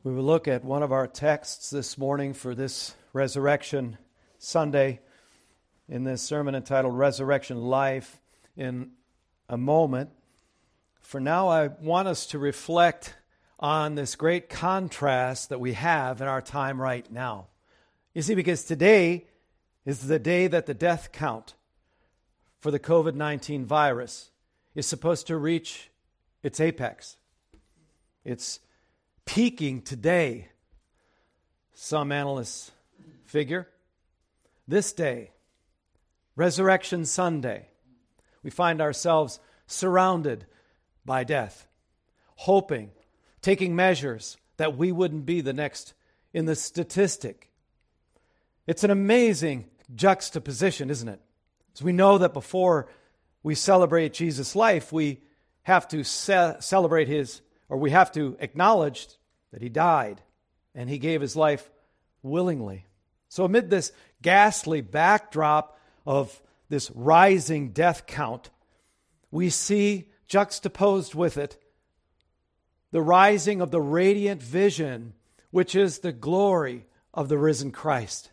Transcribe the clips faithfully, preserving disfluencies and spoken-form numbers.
We will look at one of our texts this morning for this Resurrection Sunday in this sermon entitled Resurrection Life in a moment. For now, I want us to reflect on this great contrast that we have in our time right now. You see, because today is the day that the death count for the covid nineteen virus is supposed to reach its apex. It's peaking today, some analysts figure. This day, Resurrection Sunday, we find ourselves surrounded by death, hoping, taking measures that we wouldn't be the next in the statistic. It's an amazing juxtaposition, isn't it? As we know that before we celebrate Jesus' life, we have to ce- celebrate his Or we have to acknowledge that he died and he gave his life willingly. So amid this ghastly backdrop of this rising death count, we see juxtaposed with it the rising of the radiant vision, which is the glory of the risen Christ.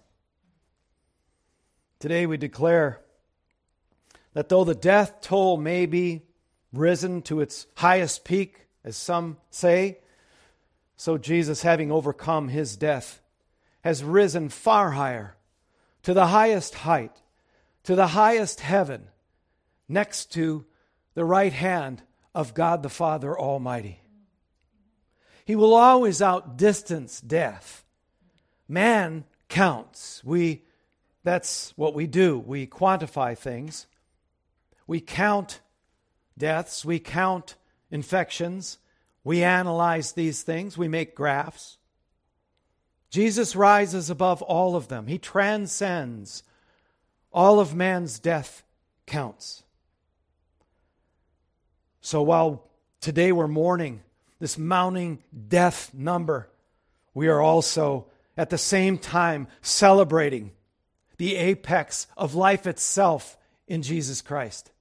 Today we declare that though the death toll may be risen to its highest peak, as some say, so Jesus, having overcome his death, has risen far higher, to the highest height, to the highest heaven, next to the right hand of God the Father Almighty. He will always outdistance death. Man counts. We, that's what we do. We quantify things. We count deaths. We count infections. We analyze these things. We make graphs. Jesus rises above all of them. He transcends all of man's death counts. So while today we're mourning this mounting death number, we are also at the same time celebrating the apex of life itself in Jesus Christ.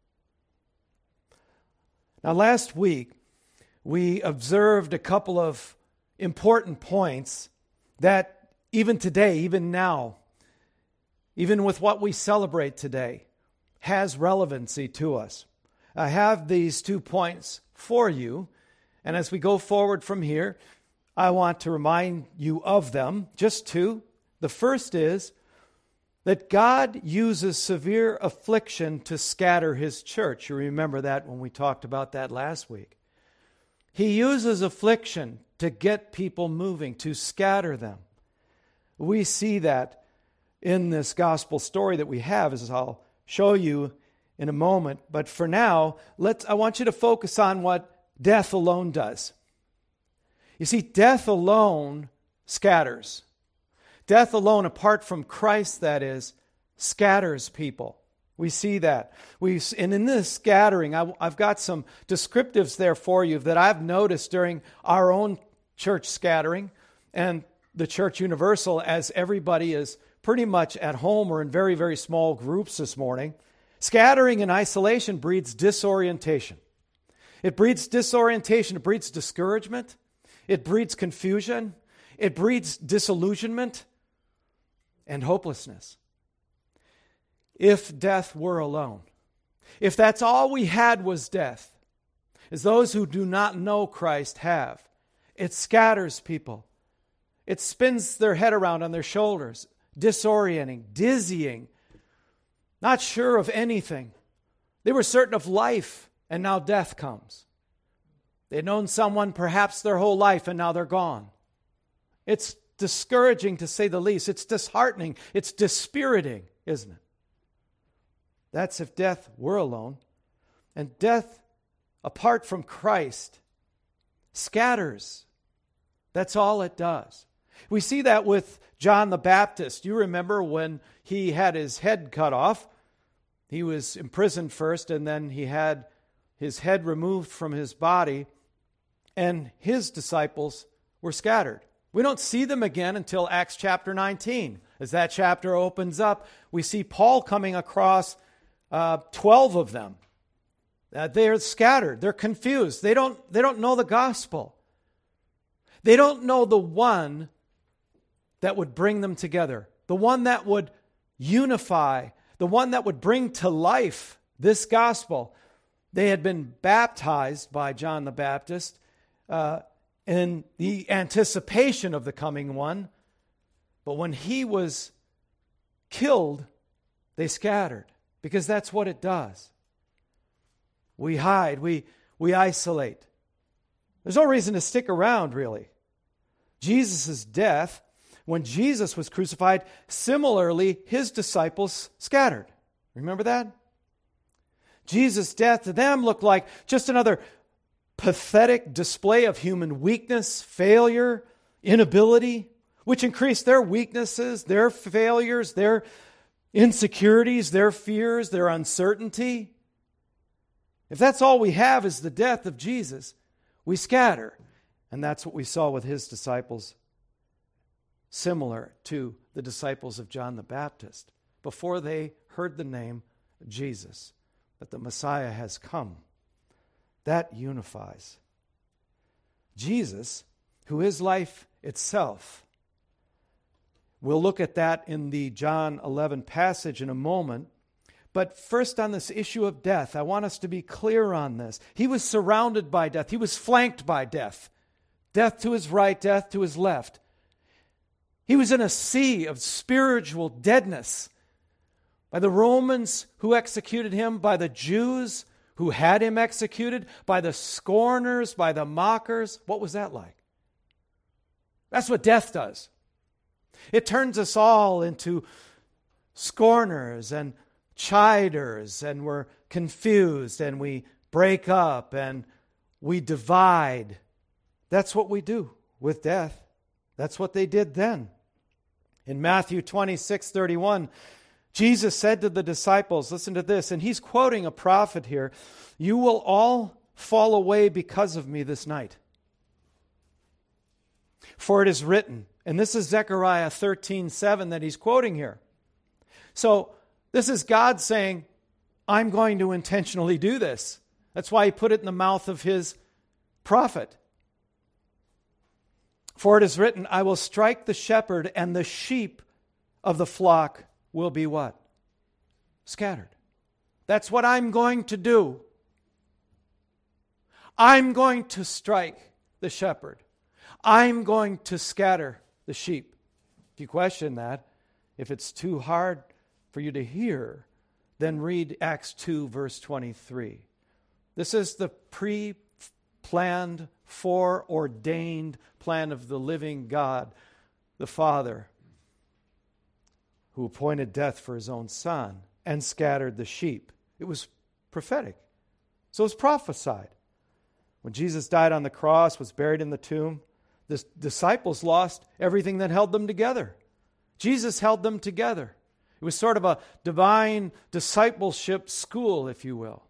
Now, last week, we observed a couple of important points that even today, even now, even with what we celebrate today, has relevancy to us. I have these two points for you, and as we go forward from here, I want to remind you of them, just two. The first is that God uses severe affliction to scatter his church. You remember that when we talked about that last week. He uses affliction to get people moving, to scatter them. We see that in this gospel story that we have, as I'll show you in a moment. But for now, let's, I want you to focus on what death alone does. You see, death alone scatters. Death alone, apart from Christ, that is, scatters people. We see that. We and in this scattering, I, I've got some descriptives there for you that I've noticed during our own church scattering and the Church Universal, as everybody is pretty much at home or in very, very small groups this morning. Scattering and isolation breeds disorientation. It breeds disorientation. It breeds discouragement. It breeds confusion. It breeds disillusionment and hopelessness. If death were alone, if that's all we had was death, as those who do not know Christ have, it scatters people. It spins their head around on their shoulders, disorienting, dizzying, not sure of anything. They were certain of life, and now death comes. They'd known someone perhaps their whole life, and now they're gone. It's discouraging, to say the least. It's disheartening. It's dispiriting, isn't it? That's if death were alone. And death, apart from Christ, scatters. That's all it does. We see that with John the Baptist. You remember when he had his head cut off. He was imprisoned first, and then he had his head removed from his body, and his disciples were scattered. We don't see them again until Acts chapter nineteen. As that chapter opens up, we see Paul coming across uh, twelve of them. Uh, they're scattered. They're confused. They don't, they don't know the gospel. They don't know the one that would bring them together, the one that would unify, the one that would bring to life this gospel. They had been baptized by John the Baptist uh, in the anticipation of the coming one. But when he was killed, they scattered, because that's what it does. We hide, we, we isolate. There's no reason to stick around, really. Jesus' death, when Jesus was crucified, similarly, his disciples scattered. Remember that? Jesus' death to them looked like just another pathetic display of human weakness, failure, inability, which increased their weaknesses, their failures, their insecurities, their fears, their uncertainty. If that's all we have is the death of Jesus, we scatter. And that's what we saw with his disciples, similar to the disciples of John the Baptist, before they heard the name Jesus, that the Messiah has come. That unifies. Jesus, who is life itself. We'll look at that in the John eleven passage in a moment. But first, on this issue of death, I want us to be clear on this. He was surrounded by death. He was flanked by death. Death to his right, death to his left. He was in a sea of spiritual deadness. By the Romans who executed him, by the Jews who had him executed, by the scorners, by the mockers. What was that like? That's what death does. It turns us all into scorners and chiders, and we're confused, and we break up, and we divide. That's what we do with death. That's what they did then. In Matthew twenty-six thirty-one, Jesus said to the disciples, listen to this, and he's quoting a prophet here, "You will all fall away because of me this night. For it is written," and this is Zechariah thirteen seven that he's quoting here. So this is God saying, I'm going to intentionally do this. That's why he put it in the mouth of his prophet. For it is written, I will strike the shepherd, and the sheep of the flock will be what? Scattered. That's what I'm going to do. I'm going to strike the shepherd. I'm going to scatter the sheep. If you question that, if it's too hard for you to hear, then read Acts two, verse twenty-three. This is the pre-planned, foreordained plan of the living God, the Father, who appointed death for his own Son and scattered the sheep. It was prophetic. So it was prophesied. When Jesus died on the cross, was buried in the tomb, the disciples lost everything that held them together. Jesus held them together. It was sort of a divine discipleship school, if you will.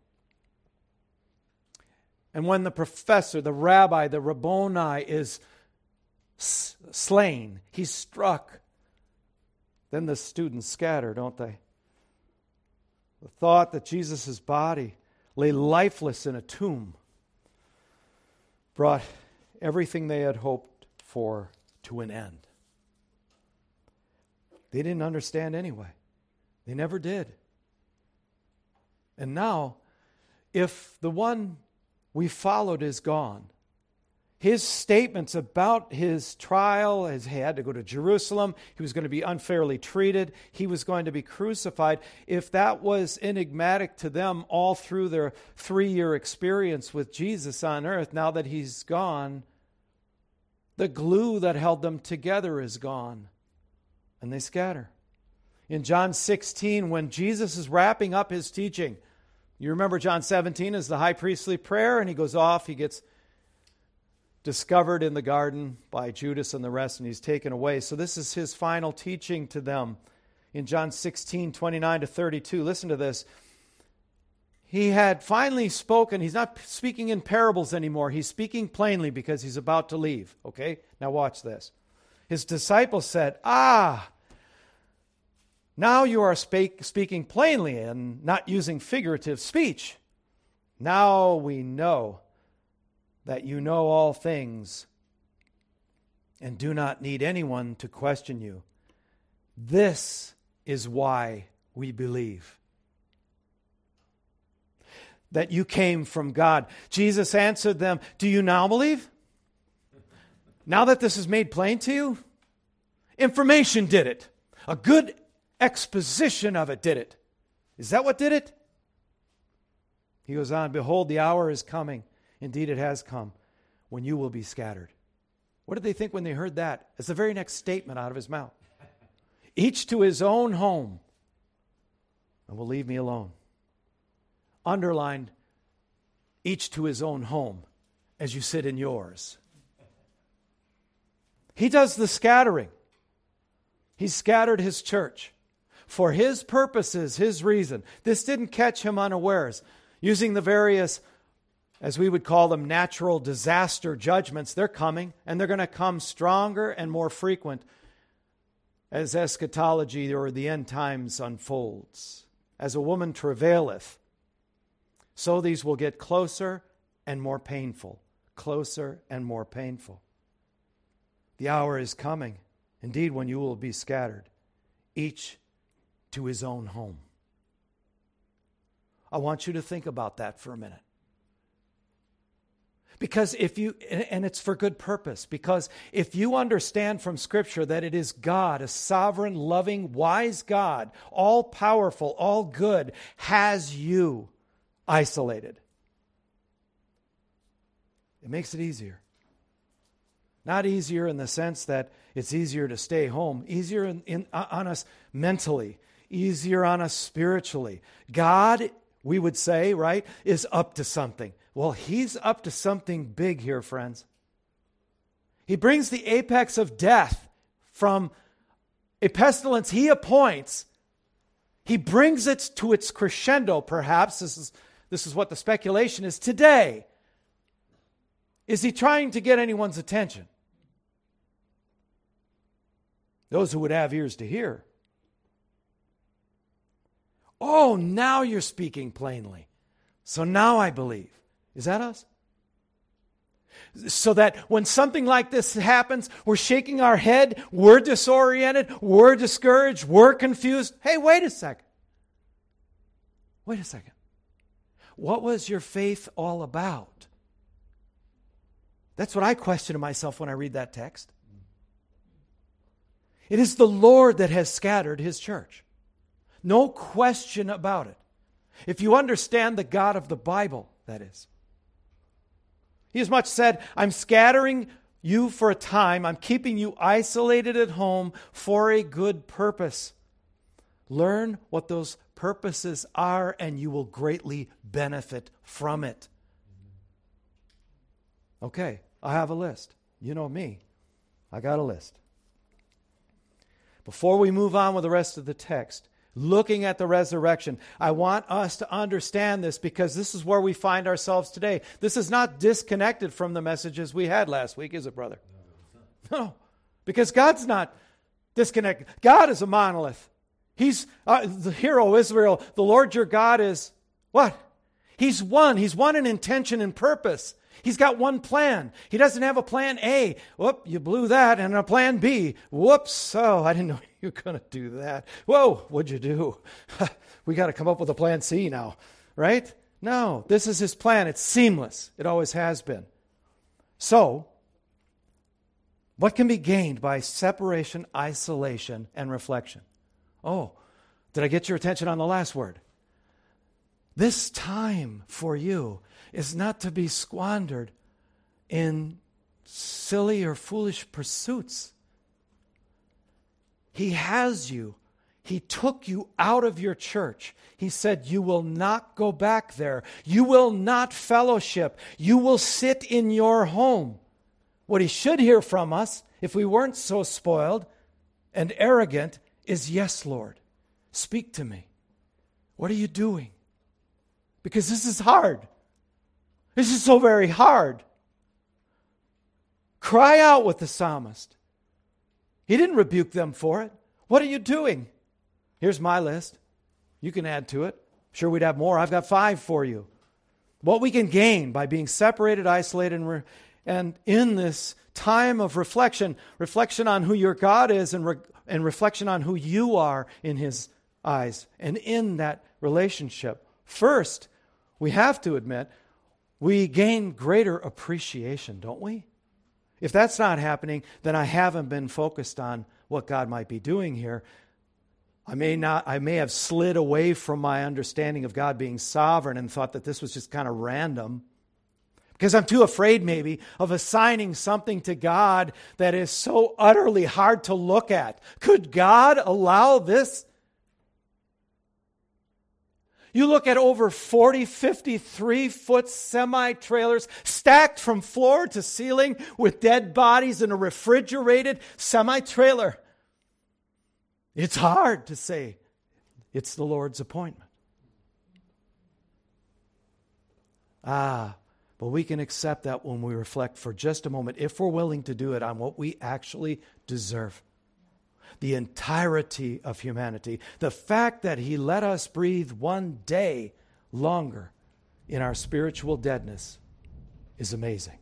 And when the professor, the rabbi, the Rabboni is s- slain, he's struck, then the students scatter, don't they? The thought that Jesus' body lay lifeless in a tomb brought everything they had hoped for to an end. They didn't understand anyway. They never did. And now, if the one we followed is gone, his statements about his trial, as he had to go to Jerusalem, he was going to be unfairly treated, he was going to be crucified, if that was enigmatic to them all through their three-year experience with Jesus on earth, now that he's gone, the glue that held them together is gone, and they scatter. In John sixteen, when Jesus is wrapping up his teaching, you remember John seventeen is the high priestly prayer, and he goes off, he gets discovered in the garden by Judas and the rest, and he's taken away. So this is his final teaching to them in John sixteen, twenty-nine to thirty-two. Listen to this. He had finally spoken. He's not speaking in parables anymore. He's speaking plainly because he's about to leave. Okay? Now watch this. His disciples said, Ah, now you are speak, speaking plainly and not using figurative speech. Now we know that you know all things and do not need anyone to question you. This is why we believe that you came from God. Jesus answered them, do you now believe? Now that this is made plain to you? Information did it. A good exposition of it did it. Is that what did it? He goes on, behold, the hour is coming. Indeed, it has come, when you will be scattered. What did they think when they heard that? It's the very next statement out of his mouth. Each to his own home, and will leave me alone. Underlined, each to his own home, as you sit in yours. He does the scattering. He scattered his church for his purposes, his reason. This didn't catch him unawares. Using the various, as we would call them, natural disaster judgments, they're coming, and they're going to come stronger and more frequent as eschatology or the end times unfolds. As a woman travaileth, so these will get closer and more painful, closer and more painful. The hour is coming, indeed, when you will be scattered, each to his own home. I want you to think about that for a minute. Because if you, and it's for good purpose, because if you understand from Scripture that it is God, a sovereign, loving, wise God, all powerful, all good, has you isolated, it makes it easier. Not easier in the sense that it's easier to stay home, easier in, in, on us mentally, easier on us spiritually. God, we would say, right, is up to something. Well, he's up to something big here, friends. He brings the apex of death from a pestilence he appoints. He brings it to its crescendo, perhaps. This is, this is what the speculation is today. Is he trying to get anyone's attention? Those who would have ears to hear. Oh, now you're speaking plainly. So now I believe. Is that us? So that when something like this happens, we're shaking our head, we're disoriented, we're discouraged, we're confused. Hey, wait a second. Wait a second. What was your faith all about? That's what I question to myself when I read that text. It is the Lord that has scattered his church. No question about it. If you understand the God of the Bible, that is. He as much said, I'm scattering you for a time. I'm keeping you isolated at home for a good purpose. Learn what those purposes are, and you will greatly benefit from it. Okay, I have a list. You know me. I got a list. Before we move on with the rest of the text, looking at the resurrection, I want us to understand this because this is where we find ourselves today. This is not disconnected from the messages we had last week, is it, brother? No, because God's not disconnected. God is a monolith. He's uh, the hero Israel. The Lord your God is what? He's one. He's one in intention and purpose. He's got one plan. He doesn't have a plan A. Whoop, you blew that. And a plan B. Whoops. Oh, I didn't know you were going to do that. Whoa, what'd you do? We got to come up with a plan C now, right? No, this is his plan. It's seamless. It always has been. So, what can be gained by separation, isolation, and reflection? Oh, did I get your attention on the last word? This time for you is not to be squandered in silly or foolish pursuits. He has you. He took you out of your church. He said, you will not go back there. You will not fellowship. You will sit in your home. What he should hear from us, if we weren't so spoiled and arrogant, is, yes, Lord, speak to me. What are you doing? Because this is hard. This is so very hard. Cry out with the psalmist. He didn't rebuke them for it. What are you doing? Here's my list. You can add to it. Sure, we'd have more. I've got five for you. What we can gain by being separated, isolated, and, re- and in this time of reflection, reflection on who your God is and, re- and reflection on who you are in His eyes and in that relationship. First, we have to admit, we gain greater appreciation, don't we? If that's not happening, then I haven't been focused on what God might be doing here. I may not, I may have slid away from my understanding of God being sovereign and thought that this was just kind of random. Because I'm too afraid maybe of assigning something to God that is so utterly hard to look at. Could God allow this? You look at over forty, fifty-three-foot semi-trailers stacked from floor to ceiling with dead bodies in a refrigerated semi-trailer. It's hard to say it's the Lord's appointment. Ah, but we can accept that when we reflect for just a moment, if we're willing to do it, on what we actually deserve. The entirety of humanity. The fact that He let us breathe one day longer in our spiritual deadness is amazing.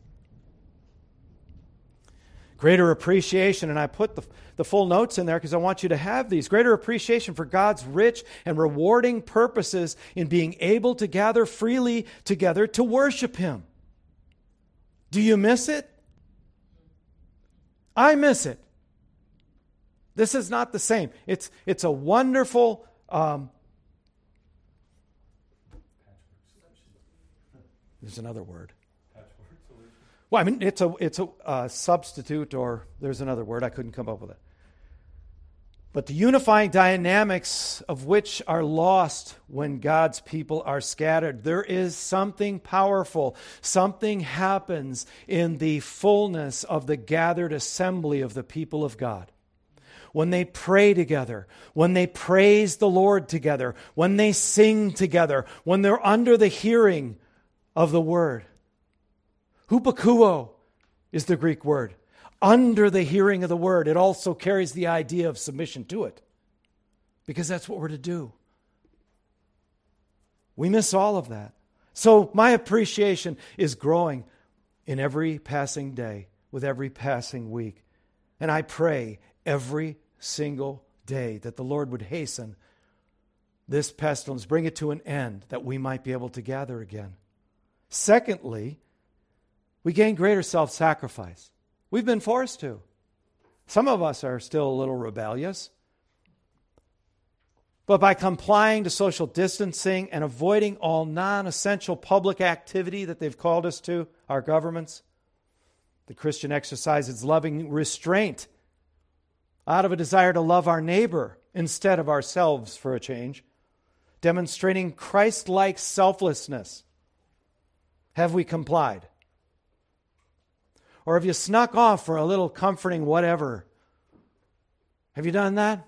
Greater appreciation, and I put the, the full notes in there because I want you to have these. Greater appreciation for God's rich and rewarding purposes in being able to gather freely together to worship Him. Do you miss it? I miss it. This is not the same. It's, it's a wonderful... Um, there's another word. Well, I mean, it's a it's a uh, substitute, or there's another word. I couldn't come up with it. But the unifying dynamics of which are lost when God's people are scattered. There is something powerful. Something happens in the fullness of the gathered assembly of the people of God. When they pray together, when they praise the Lord together, when they sing together, when they're under the hearing of the word. Hupakuo is the Greek word. Under the hearing of the word. It also carries the idea of submission to it. Because that's what we're to do. We miss all of that. So my appreciation is growing in every passing day, with every passing week. And I pray every single day that the Lord would hasten this pestilence, bring it to an end, that we might be able to gather again. Secondly, we gain greater self-sacrifice. We've been forced to. Some of us are still a little rebellious. But by complying to social distancing and avoiding all non-essential public activity that they've called us to, our governments, the Christian exercises loving restraint out of a desire to love our neighbor instead of ourselves for a change, demonstrating Christ-like selflessness. Have we complied? Or have you snuck off for a little comforting whatever? Have you done that?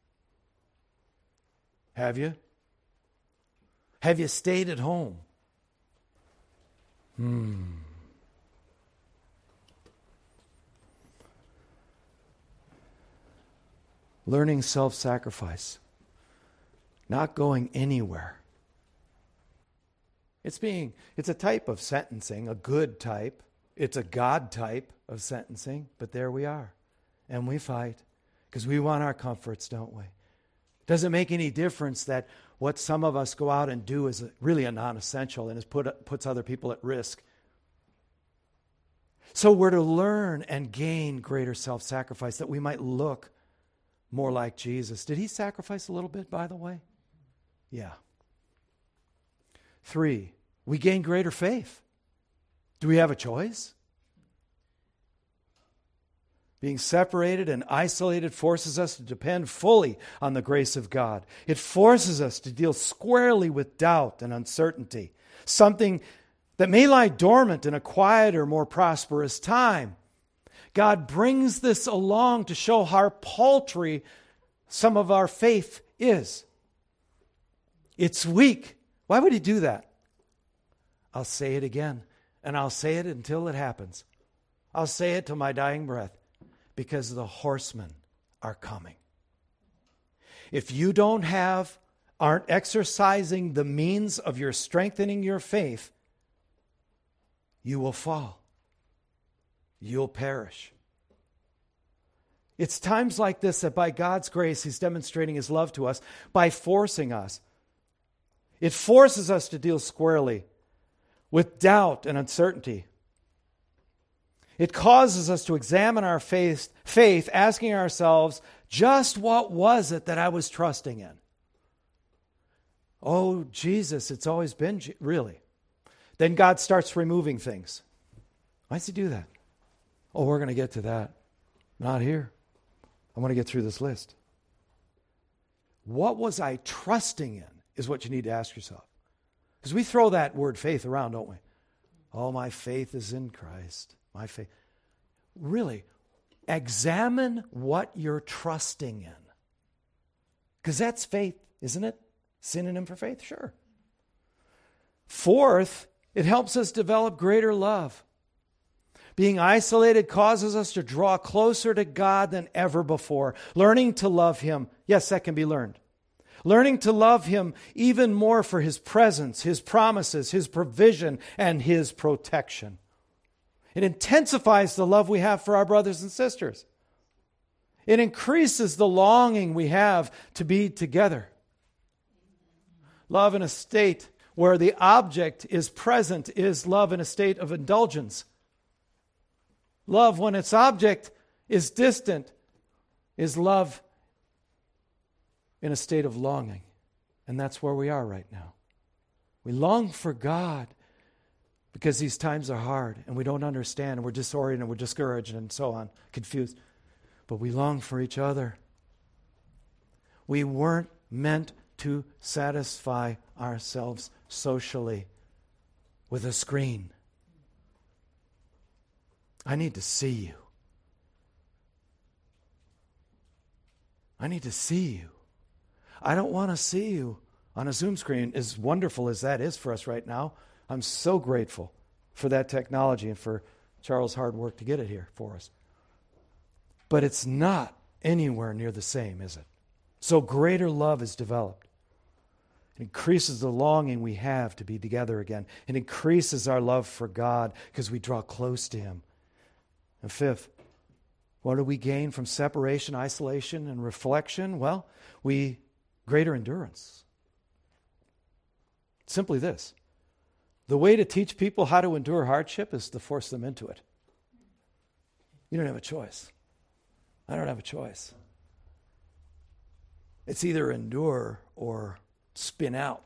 Have you? Have you stayed at home? Hmm. Learning self-sacrifice. Not going anywhere. It's being, it's a type of sentencing, a good type. It's a God type of sentencing, but there we are. And we fight because we want our comforts, don't we? Does it make any difference that what some of us go out and do is really a non-essential and is put, puts other people at risk? So we're to learn and gain greater self-sacrifice that we might look more like Jesus. Did He sacrifice a little bit, by the way? Yeah. Three, we gain greater faith. Do we have a choice? Being separated and isolated forces us to depend fully on the grace of God. It forces us to deal squarely with doubt and uncertainty, something that may lie dormant in a quieter, more prosperous time. God brings this along to show how paltry some of our faith is. It's weak. Why would He do that? I'll say it again, and I'll say it until it happens. I'll say it till my dying breath, because the horsemen are coming. If you don't have, aren't exercising the means of your strengthening your faith, you will fall. you'll perish. It's times like this that by God's grace, He's demonstrating His love to us by forcing us. It forces us to deal squarely with doubt and uncertainty. It causes us to examine our faith, faith, asking ourselves, just what was it that I was trusting in? Oh, Jesus, it's always been, Je- really. Then God starts removing things. Why does He do that? Oh, we're going to get to that. Not here. I want to get through this list. What was I trusting in is what you need to ask yourself. Because we throw that word faith around, don't we? Oh, my faith is in Christ. My faith. Really, examine what you're trusting in. Because that's faith, isn't it? Synonym for faith? Sure. Fourth, it helps us develop greater love. Being isolated causes us to draw closer to God than ever before. Learning to love Him, yes, that can be learned. Learning to love Him even more for His presence, His promises, His provision, and His protection. It intensifies the love we have for our brothers and sisters. It increases the longing we have to be together. Love in a state where the object is present is love in a state of indulgence. Love when its object is distant is love in a state of longing. And that's where we are right now. We long for God because these times are hard and we don't understand and we're disoriented, we're discouraged and so on, confused. But we long for each other. We weren't meant to satisfy ourselves socially with a screen. I need to see you. I need to see you. I don't want to see you on a Zoom screen, as wonderful as that is for us right now. I'm so grateful for that technology and for Charles' hard work to get it here for us. But it's not anywhere near the same, is it? So greater love is developed. It increases the longing we have to be together again. It increases our love for God because we draw close to Him. And fifth, what do we gain from separation, isolation, and reflection? Well, we greater endurance. Simply this. The way to teach people how to endure hardship is to force them into it. You don't have a choice. I don't have a choice. It's either endure or spin out.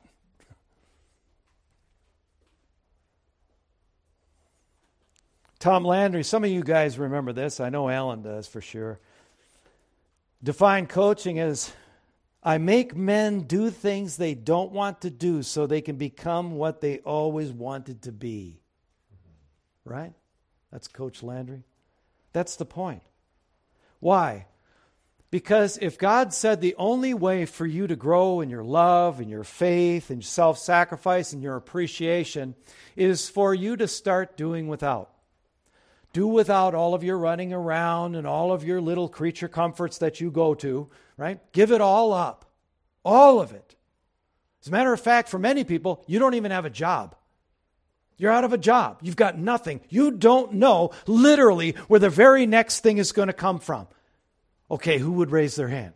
Tom Landry, some of you guys remember this. I know Alan does for sure. Defined coaching as, I make men do things they don't want to do so they can become what they always wanted to be. Right? That's Coach Landry. That's the point. Why? Because if God said the only way for you to grow in your love and your faith and self-sacrifice and your appreciation is for you to start doing without. Do without all of your running around and all of your little creature comforts that you go to, right? Give it all up. All of it. As a matter of fact, for many people, you don't even have a job. You're out of a job. You've got nothing. You don't know literally where the very next thing is going to come from. Okay, who would raise their hand?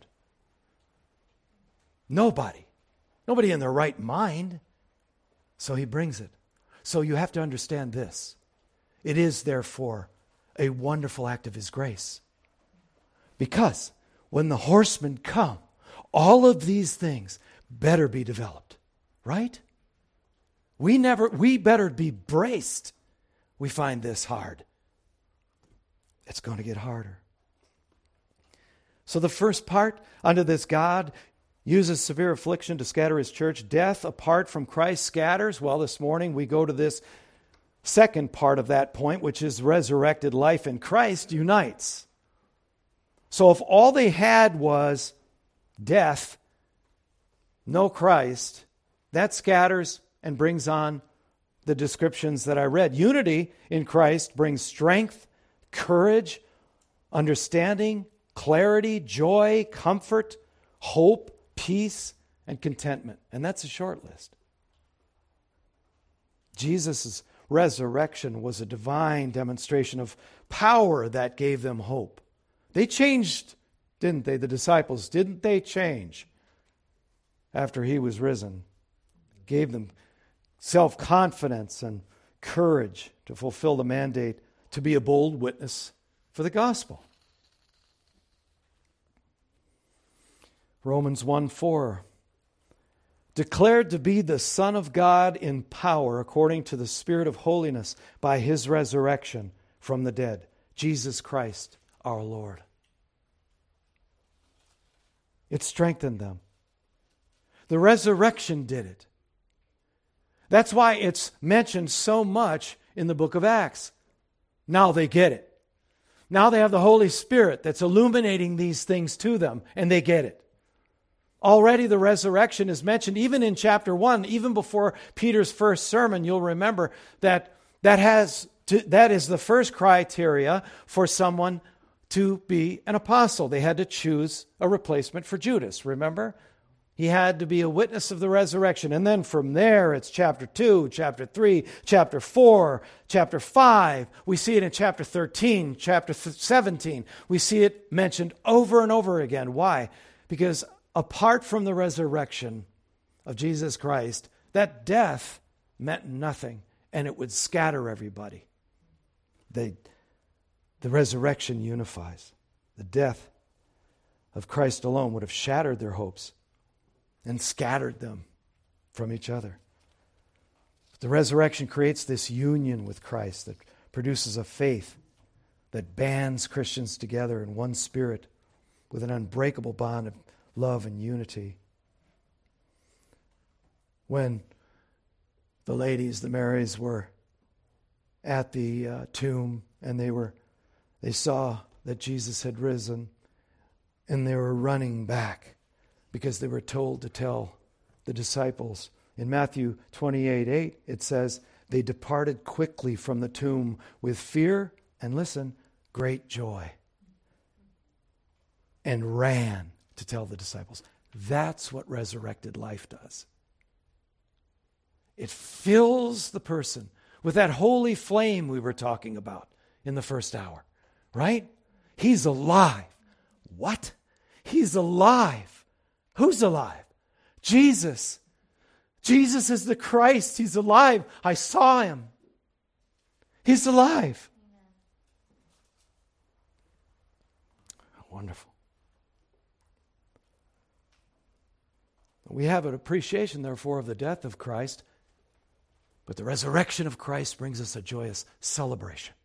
Nobody. Nobody in their right mind. So he brings it. So you have to understand this. It is, therefore, a wonderful act of His grace. Because when the horsemen come, all of these things better be developed. Right? We never, we better be braced. We find this hard. It's going to get harder. So the first part, under this God uses severe affliction to scatter His church. Death apart from Christ scatters. Well, this morning we go to this second part of that point, which is resurrected life in Christ unites. So if all they had was death, no Christ, that scatters and brings on the descriptions that I read. Unity in Christ brings strength, courage, understanding, clarity, joy, comfort, hope, peace, and contentment. And that's a short list. Jesus' resurrection was a divine demonstration of power that gave them hope. They changed, didn't they? The disciples, didn't they change after he was risen? Gave them self-confidence and courage to fulfill the mandate to be a bold witness for the gospel. Romans one four, declared to be the Son of God in power according to the Spirit of holiness by his resurrection from the dead, Jesus Christ our Lord. It strengthened them. The resurrection did it. That's why it's mentioned so much in the book of Acts. Now they get it. Now they have the Holy Spirit that's illuminating these things to them, and they get it. Already the resurrection is mentioned even in chapter one, even before Peter's first sermon. You'll remember that that has to, that is the first criteria for someone to be an apostle. They had to choose a replacement for Judas, remember? He had to be a witness of the resurrection. And then from there, it's chapter two, chapter three, chapter four, chapter five. We see it in chapter thirteen, chapter seventeen. We see it mentioned over and over again. Why? Because apart from the resurrection of Jesus Christ, that death meant nothing, and it would scatter everybody. They, the resurrection unifies. The death of Christ alone would have shattered their hopes and scattered them from each other. The resurrection creates this union with Christ that produces a faith that bands Christians together in one spirit with an unbreakable bond of love and unity. When the ladies, the Marys, were at the uh, tomb and they were, they saw that Jesus had risen, and they were running back because they were told to tell the disciples. In Matthew twenty-eight eight, it says, they departed quickly from the tomb with fear and, listen, great joy, and ran to tell the disciples. That's what resurrected life does. It fills the person with that holy flame we were talking about in the first hour, right? He's alive. What? He's alive. Who's alive? Jesus. Jesus is the Christ. He's alive. I saw him. He's alive. Wonderful. We have an appreciation, therefore, of the death of Christ, but the resurrection of Christ brings us a joyous celebration.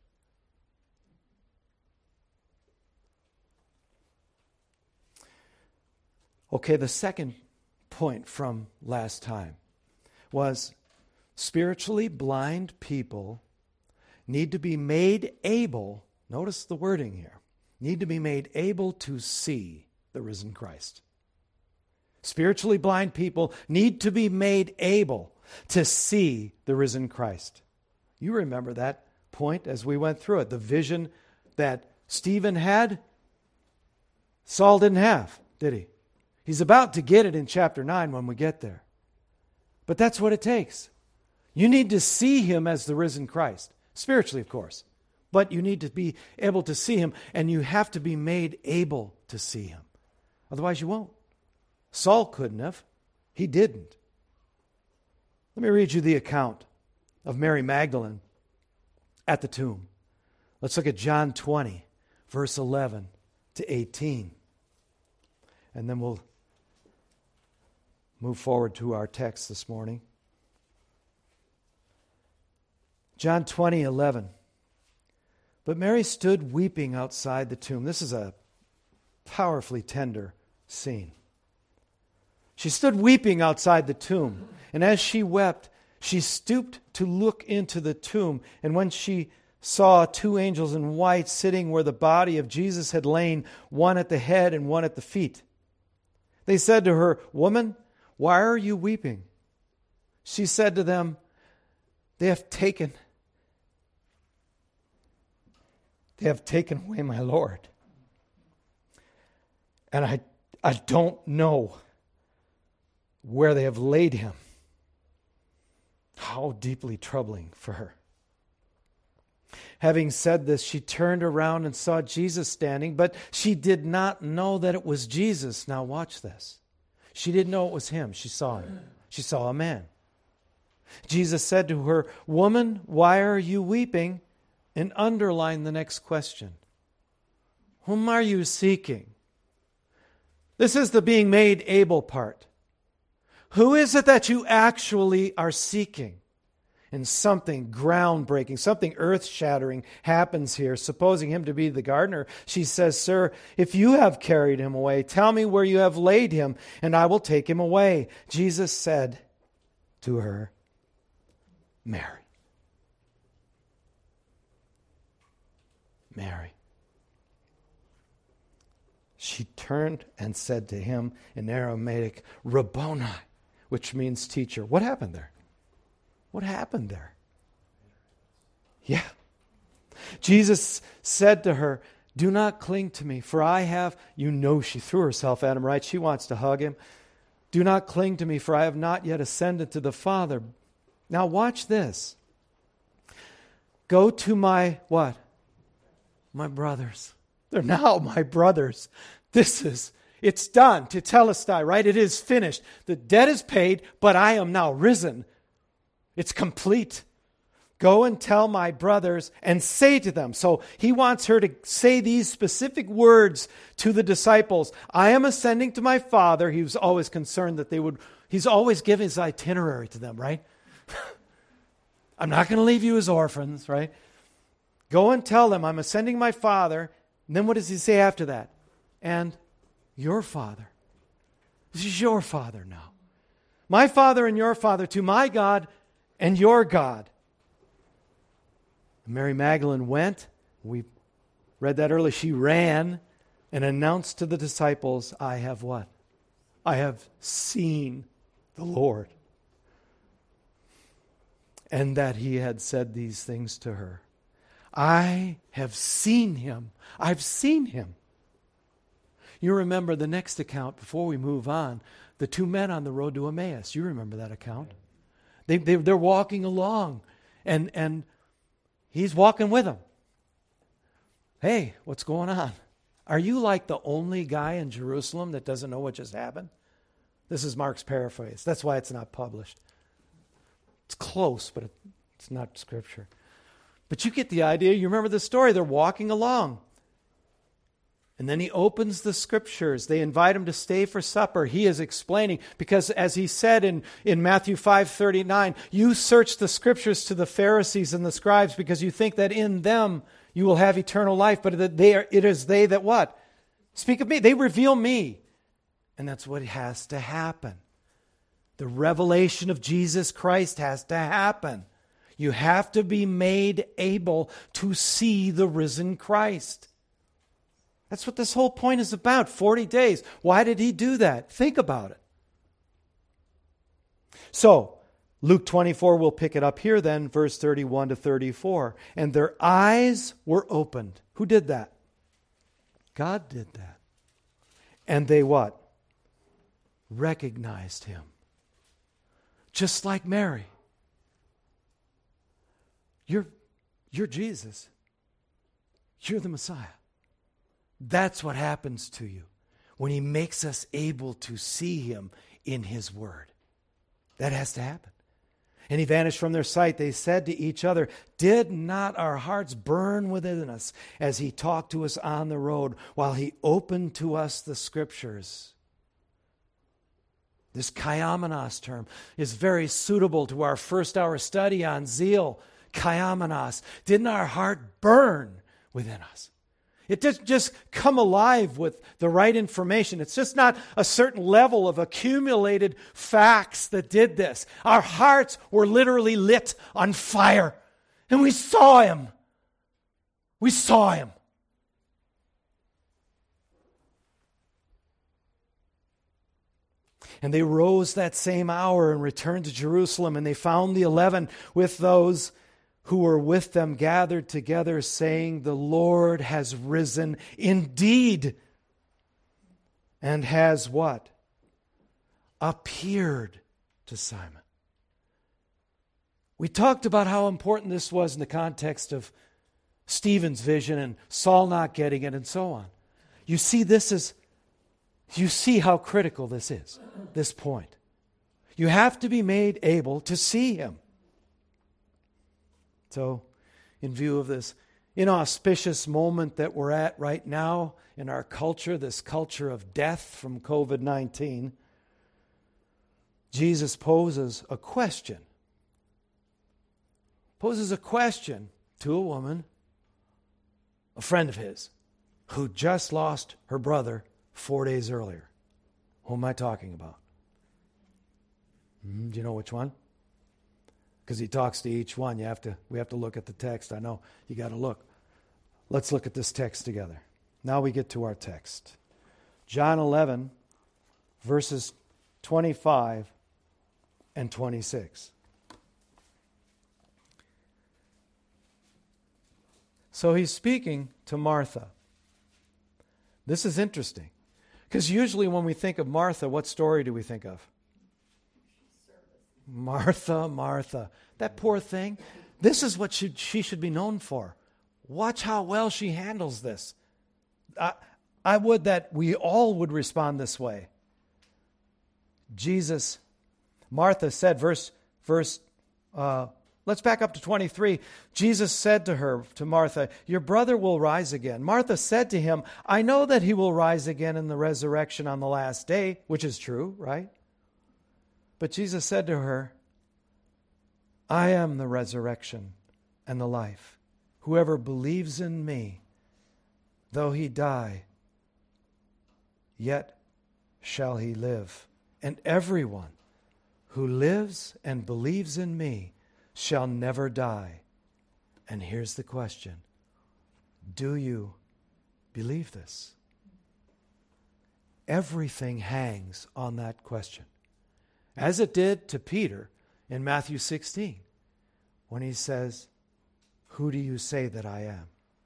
Okay, the second point from last time was spiritually blind people need to be made able, notice the wording here, need to be made able to see the risen Christ. Spiritually blind people need to be made able to see the risen Christ. You remember that point as we went through it. The vision that Stephen had, Saul didn't have, did he? He's about to get it in chapter nine when we get there. But that's what it takes. You need to see him as the risen Christ. Spiritually, of course. But you need to be able to see him, and you have to be made able to see him. Otherwise you won't. Saul couldn't have. He didn't. Let me read you the account of Mary Magdalene at the tomb. Let's look at John twenty, verse eleven to eighteen. And then we'll move forward to our text this morning. John twenty, eleven. But Mary stood weeping outside the tomb. This is a powerfully tender scene. She stood weeping outside the tomb, and as she wept, she stooped to look into the tomb, and when she saw two angels in white sitting where the body of Jesus had lain, one at the head and one at the feet, they said to her, "Woman, why are you weeping?" She said to them, "They have taken, they have taken away my Lord, and I, I don't know where they have laid him." How deeply troubling for her. Having said this, she turned around and saw Jesus standing, but she did not know that it was Jesus. Now watch this. She didn't know it was him. She saw him. She saw a man. Jesus said to her, "Woman, why are you weeping?" And underline the next question. Whom are you seeking? This is the being made able part. Who is it that you actually are seeking? And something groundbreaking, something earth-shattering happens here. Supposing him to be the gardener, she says, "Sir, if you have carried him away, tell me where you have laid him, and I will take him away." Jesus said to her, "Mary." Mary. She turned and said to him in Aramaic, "Rabboni," which means teacher. What happened there? What happened there? Yeah. Jesus said to her, "Do not cling to me, for I have," you know she threw herself at him, right? She wants to hug him. "Do not cling to me, for I have not yet ascended to the Father." Now watch this. "Go to my," what? "My brothers." They're now my brothers. This is, it's done. Tetelestai, right? It is finished. The debt is paid, but I am now risen. It's complete. "Go and tell my brothers and say to them." So he wants her to say these specific words to the disciples. "I am ascending to my Father." He was always concerned that they would, he's always giving his itinerary to them, right? "I'm not going to leave you as orphans," right? "Go and tell them I'm ascending to my Father." And then what does he say after that? "And your Father." This is your Father now. "My Father and your Father, to my God and your God." Mary Magdalene went. We read that earlier. She ran and announced to the disciples, "I have" what? "I have seen the Lord." And that he had said these things to her. I have seen him. I've seen him. You remember the next account before we move on, the two men on the road to Emmaus. You remember that account? They, they, they're walking along, and, and he's walking with them. "Hey, what's going on? Are you like the only guy in Jerusalem that doesn't know what just happened?" This is Mark's paraphrase. That's why it's not published. It's close, but it's not Scripture. But you get the idea. You remember the story. They're walking along. And then he opens the Scriptures. They invite him to stay for supper. He is explaining, because as he said in, in Matthew five thirty-nine, "You search the Scriptures to the Pharisees and the scribes because you think that in them you will have eternal life, but that they are, it is they that" what? "Speak of me." They reveal me. And that's what has to happen. The revelation of Jesus Christ has to happen. You have to be made able to see the risen Christ. That's what this whole point is about. forty days. Why did he do that? Think about it. So, Luke twenty-four, we'll pick it up here then, verse thirty-one to thirty-four. "And their eyes were opened." Who did that? God did that. "And they" what? "Recognized him." Just like Mary. You're, you're Jesus. You're the Messiah. That's what happens to you when he makes us able to see him in his word. That has to happen. "And he vanished from their sight. They said to each other, 'Did not our hearts burn within us as he talked to us on the road while he opened to us the Scriptures?'" This kaiamenos term is very suitable to our first hour study on zeal. Kaiamenos. Didn't our heart burn within us? It doesn't just come alive with the right information. It's just not a certain level of accumulated facts that did this. Our hearts were literally lit on fire. And we saw him. We saw him. "And they rose that same hour and returned to Jerusalem, and they found the eleven with those who were with them gathered together, saying, 'The Lord has risen indeed, and has' what? Appeared to Simon." We talked about how important this was in the context of Stephen's vision and Saul not getting it and so on. You see this is, you see how critical this is, this point. You have to be made able to see him. So, in view of this inauspicious moment that we're at right now in our culture, this culture of death from covid nineteen, Jesus poses a question. Poses a question to a woman, a friend of his, who just lost her brother four days earlier. Who am I talking about? Mm, do you know which one? Because he talks to each one. You have to. We have to look at the text. I know you got to look. Let's look at this text together. Now we get to our text. John eleven, verses twenty-five and twenty-six. So he's speaking to Martha. This is interesting. Because usually when we think of Martha, what story do we think of? Martha, Martha. That poor thing. This is what should, she should be known for. Watch how well she handles this. I, I would that we all would respond this way. Jesus, Martha said, verse, verse, uh, let's back up to twenty-three. Jesus said to her, to Martha, your brother will rise again. Martha said to him, I know that he will rise again in the resurrection on the last day, which is true, right? But Jesus said to her, I am the resurrection and the life. Whoever believes in me, though he die, yet shall he live. And everyone who lives and believes in me shall never die. And here's the question. Do you believe this? Everything hangs on that question. As it did to Peter in Matthew sixteen, when he says, who do you say that I am?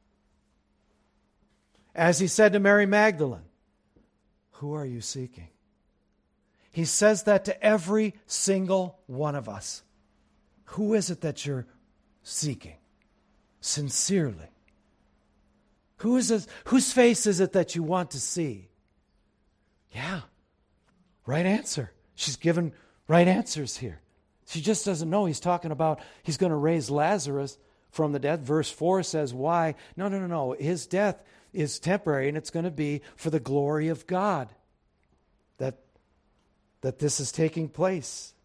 As he said to Mary Magdalene, who are you seeking? He says that to every single one of us. Who is it that you're seeking? Sincerely. Who is it, whose face is it that you want to see? Yeah, right answer. She's given right answers here. She just doesn't know. He's talking about he's going to raise Lazarus from the dead. Verse four says why. No, no, no, no. His death is temporary, and it's going to be for the glory of God that, that this is taking place.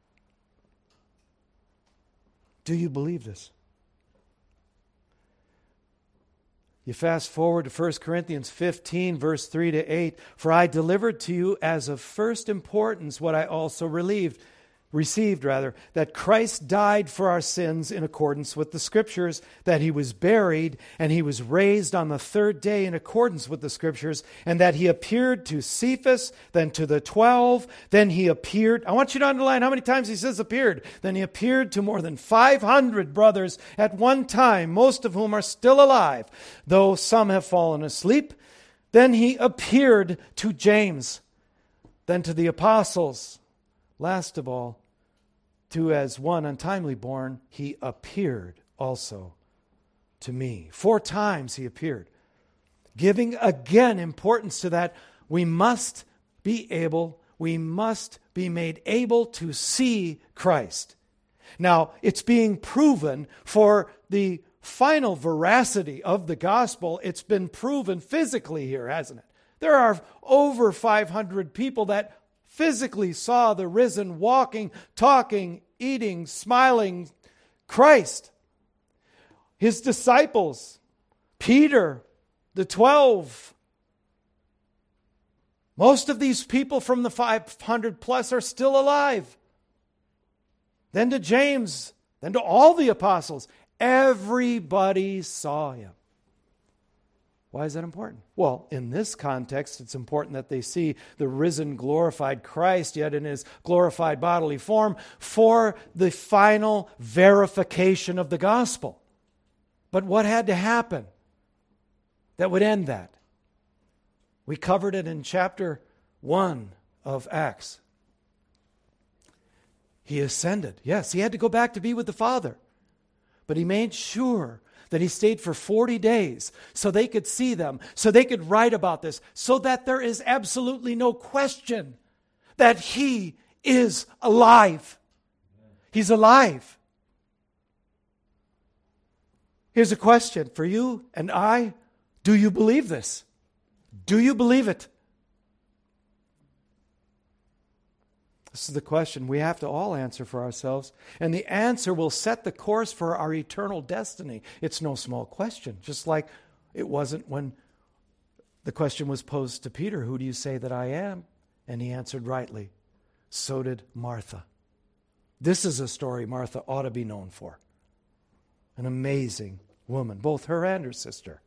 Do you believe this? You fast forward to First Corinthians fifteen, verse three to eight. For I delivered to you as of first importance what I also relieved, received rather, that Christ died for our sins in accordance with the Scriptures, that he was buried, and he was raised on the third day in accordance with the Scriptures, and that he appeared to Cephas, then to the twelve, then he appeared. I want you to underline how many times he says appeared. Then he appeared to more than five hundred brothers at one time, most of whom are still alive, though some have fallen asleep. Then he appeared to James, then to the apostles. Last of all, to as one untimely born, he appeared also to me. Four times he appeared, giving again importance to that. We must be able, we must be made able to see Christ. Now, it's being proven for the final veracity of the gospel. It's been proven physically here, hasn't it? There are over five hundred people that physically saw the risen, walking, talking, eating, smiling Christ. His disciples, Peter, the twelve. Most of these people from the five hundred plus are still alive. Then to James, then to all the apostles. Everybody saw him. Why is that important? Well, in this context, it's important that they see the risen, glorified Christ, yet in his glorified bodily form, for the final verification of the gospel. But what had to happen that would end that? We covered it in chapter one of Acts. He ascended. Yes, he had to go back to be with the Father. But he made sure that he stayed for forty days so they could see them, so they could write about this, so that there is absolutely no question that he is alive. He's alive. Here's a question for you and I. Do you believe this? Do you believe it? This is the question we have to all answer for ourselves. And the answer will set the course for our eternal destiny. It's no small question. Just like it wasn't when the question was posed to Peter, who do you say that I am? And he answered rightly. So did Martha. This is a story Martha ought to be known for. An amazing woman, both her and her sister.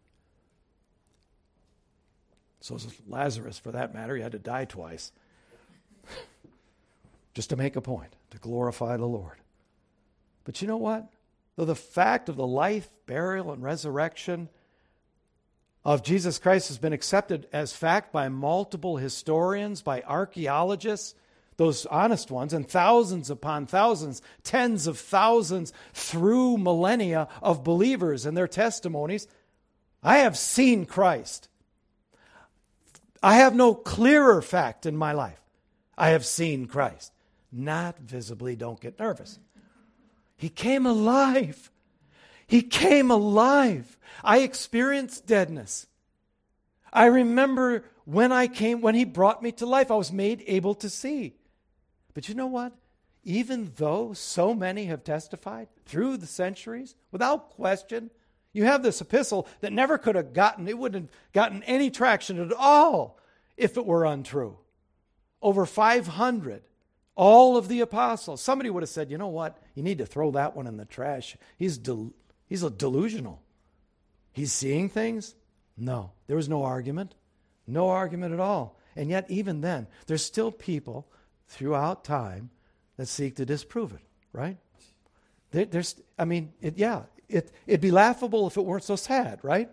So was Lazarus, for that matter. He had to die twice. Just to make a point, to glorify the Lord. But you know what? Though the fact of the life, burial, and resurrection of Jesus Christ has been accepted as fact by multiple historians, by archaeologists, those honest ones, and thousands upon thousands, tens of thousands through millennia of believers and their testimonies, I have seen Christ. I have no clearer fact in my life. I have seen Christ. Not visibly, don't get nervous. He came alive. He came alive. I experienced deadness. I remember when I came, when he brought me to life, I was made able to see. But you know what? Even though so many have testified through the centuries, without question, you have this epistle that never could have gotten, it wouldn't have gotten any traction at all if it were untrue. Over five hundred. All of the apostles. Somebody would have said, you know what? You need to throw that one in the trash. He's del- he's a delusional. He's seeing things? No. There was no argument. No argument at all. And yet, even then, there's still people throughout time that seek to disprove it, right? There, there's, I mean, it, yeah, it, it'd be laughable if it weren't so sad, right?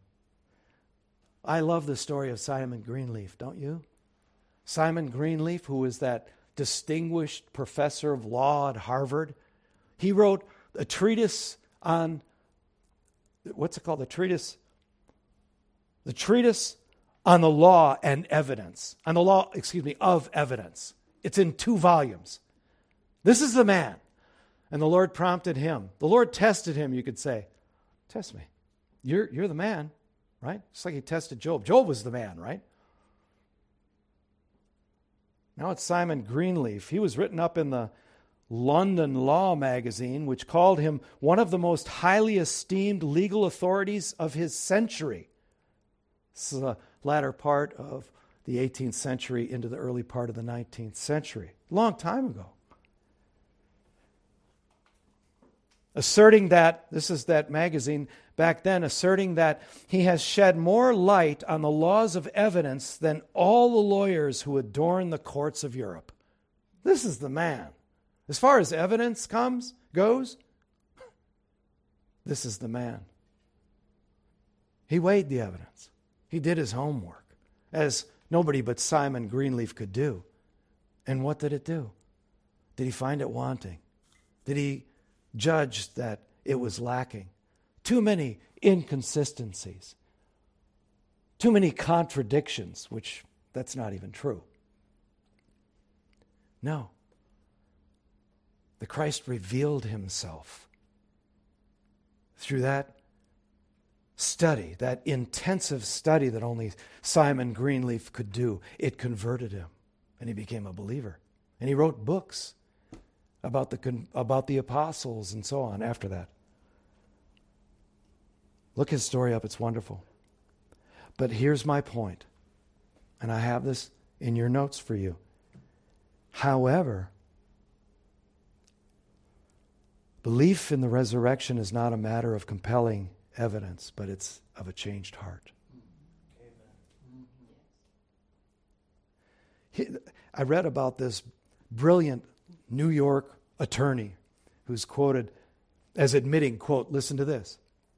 I love the story of Simon Greenleaf, don't you? Simon Greenleaf, who was that distinguished professor of law at Harvard. He wrote a treatise on, what's it called? The treatise, the treatise on the law and evidence, on the law, excuse me, of evidence. It's in two volumes. This is the man. And the Lord prompted him. The Lord tested him, you could say. Test me. You're, you're the man, right? It's like he tested Job. Job was the man, right? Now it's Simon Greenleaf. He was written up in the London Law magazine, which called him one of the most highly esteemed legal authorities of his century. This is the latter part of the eighteenth century into the early part of the nineteenth century. Long time ago. Asserting that, this is that magazine back then, asserting that he has shed more light on the laws of evidence than all the lawyers who adorn the courts of Europe. This is the man. As far as evidence comes, goes, this is the man. He weighed the evidence. He did his homework, as nobody but Simon Greenleaf could do. And what did it do? Did he find it wanting? Did he judge that it was lacking? Too many inconsistencies. Too many contradictions, which that's not even true. No. The Christ revealed himself through that study, that intensive study that only Simon Greenleaf could do. It converted him, and he became a believer. And he wrote books about the about the apostles and so on after that. Look his story up. It's wonderful. But here's my point, and I have this in your notes for you. However, belief in the resurrection is not a matter of compelling evidence, but it's of a changed heart. He, I read about this brilliant New York attorney who's quoted as admitting, quote, listen to this.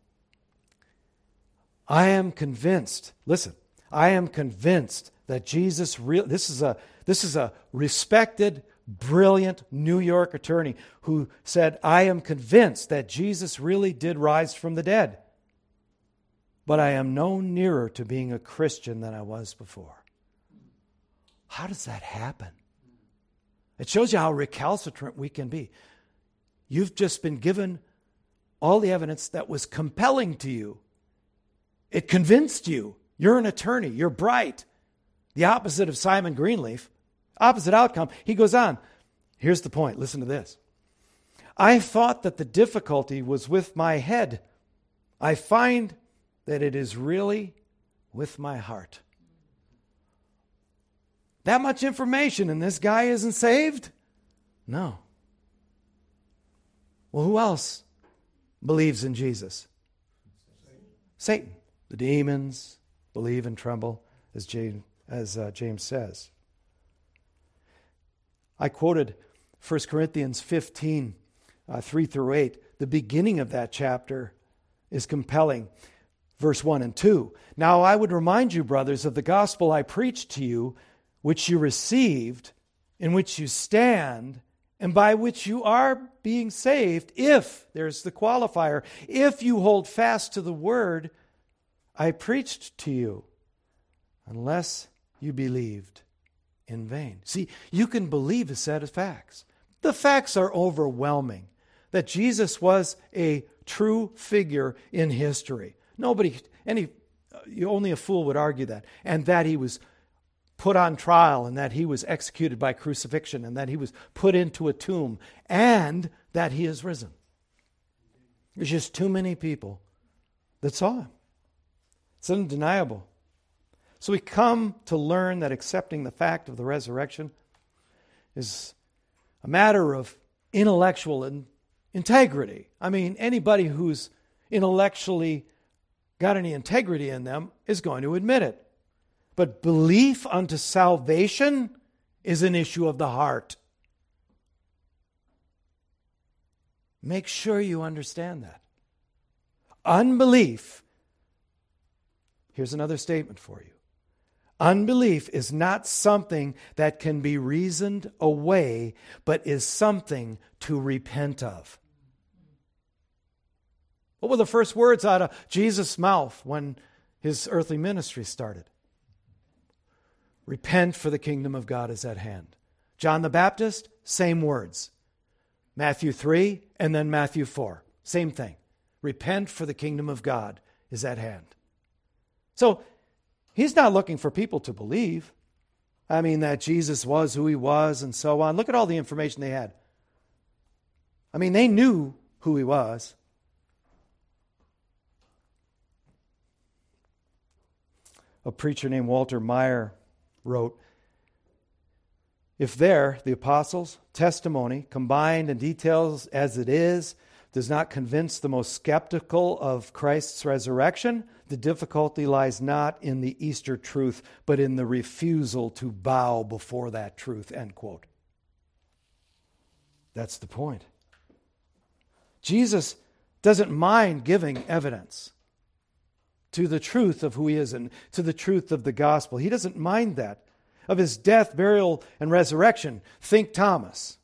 I am convinced, listen, I am convinced that Jesus real this is a this is a respected brilliant New York attorney who said, I am convinced that Jesus really did rise from the dead, but I am no nearer to being a Christian than I was before. How does that happen? It shows you how recalcitrant we can be. You've just been given all the evidence that was compelling to you. It convinced you. You're an attorney. You're bright. The opposite of Simon Greenleaf. Opposite outcome. He goes on. Here's the point. Listen to this. I thought that the difficulty was with my head. I find that it is really with my heart. That much information and this guy isn't saved? No. Well, who else believes in Jesus? Satan. Satan. The demons believe and tremble, as James, as uh, James says. I quoted First Corinthians fifteen, uh, three through eight. The beginning of that chapter is compelling. Verse one and two. Now I would remind you, brothers, of the gospel I preached to you, which you received, in which you stand, and by which you are being saved, if, there's the qualifier, if you hold fast to the word I preached to you, unless you believed in vain. See, you can believe a set of facts. The facts are overwhelming. That Jesus was a true figure in history. Nobody, any, only a fool would argue that. And that he was put on trial, and that he was executed by crucifixion, and that he was put into a tomb, and that he is risen. There's just too many people that saw him. It's undeniable. So we come to learn that accepting the fact of the resurrection is a matter of intellectual in- integrity. I mean, anybody who's intellectually got any integrity in them is going to admit it. But belief unto salvation is an issue of the heart. Make sure you understand that. Unbelief, here's another statement for you. Unbelief is not something that can be reasoned away, but is something to repent of. What were the first words out of Jesus' mouth when his earthly ministry started? Repent, for the kingdom of God is at hand. John the Baptist, same words. Matthew three and then Matthew four. Same thing. Repent, for the kingdom of God is at hand. So, he's not looking for people to believe. I mean, that Jesus was who he was and so on. Look at all the information they had. I mean, they knew who he was. A preacher named Walter Meyer wrote, if there, the apostles' testimony, combined and details as it is, does not convince the most skeptical of Christ's resurrection, the difficulty lies not in the Easter truth, but in the refusal to bow before that truth, end quote. That's the point. Jesus doesn't mind giving evidence to the truth of who he is and to the truth of the gospel. He doesn't mind that. Of his death, burial, and resurrection, think Thomas.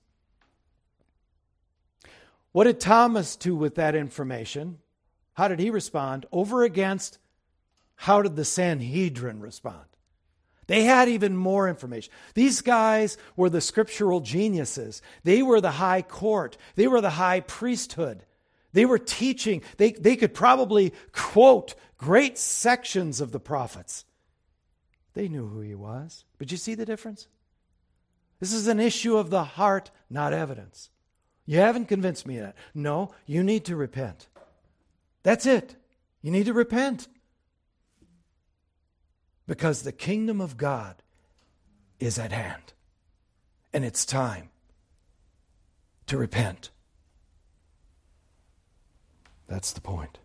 What did Thomas do with that information? How did he respond? Over against, how did the Sanhedrin respond? They had even more information. These guys were the scriptural geniuses. They were the high court. They were the high priesthood. They were teaching. They, they could probably quote great sections of the prophets. They knew who he was. But you see the difference? This is an issue of the heart, not evidence. You haven't convinced me yet. No, you need to repent. That's it. You need to repent. Because the kingdom of God is at hand. And it's time to repent. That's the point.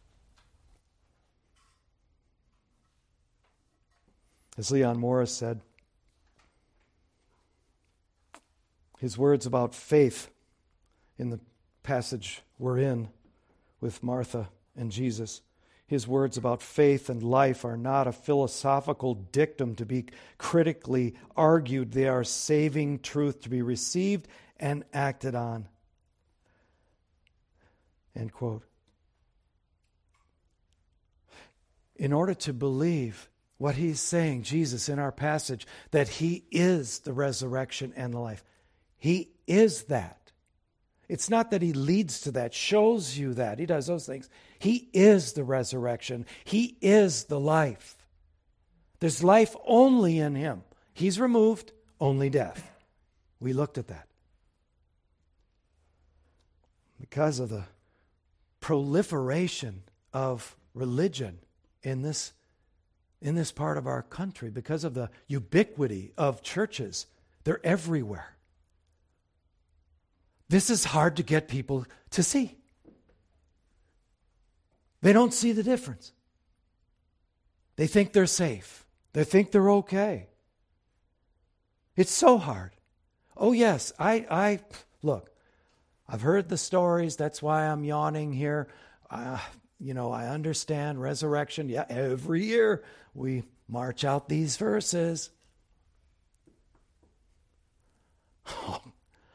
As Leon Morris said, his words about faith in the passage we're in with Martha and Jesus, his words about faith and life are not a philosophical dictum to be critically argued. They are saving truth to be received and acted on. End quote. In order to believe what he's saying, Jesus, in our passage, that he is the resurrection and the life. He is that. It's not that he leads to that, shows you that. He does those things. He is the resurrection. He is the life. There's life only in him. He's removed, only death. We looked at that. Because of the proliferation of religion in this, in this part of our country, because of the ubiquity of churches, they're everywhere. This is hard to get people to see. They don't see the difference. They think they're safe. They think they're okay. It's so hard. Oh yes, I, I look, I've heard the stories. That's why I'm yawning here. Uh, you know, I understand resurrection. Yeah, every year we march out these verses. Oh,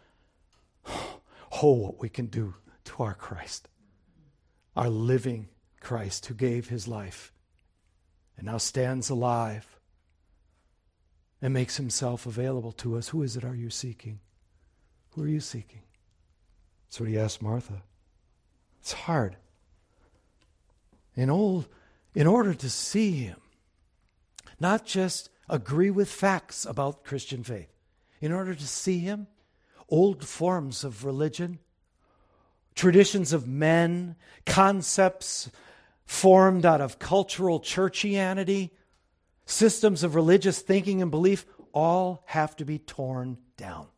oh, what we can do to our Christ, our living Christ who gave his life and now stands alive and makes himself available to us. Who is it are you seeking? Who are you seeking? That's what he asked Martha. It's hard. In, old, in order to see him, not just agree with facts about Christian faith, in order to see him, old forms of religion, traditions of men, concepts formed out of cultural churchianity, systems of religious thinking and belief, all have to be torn down.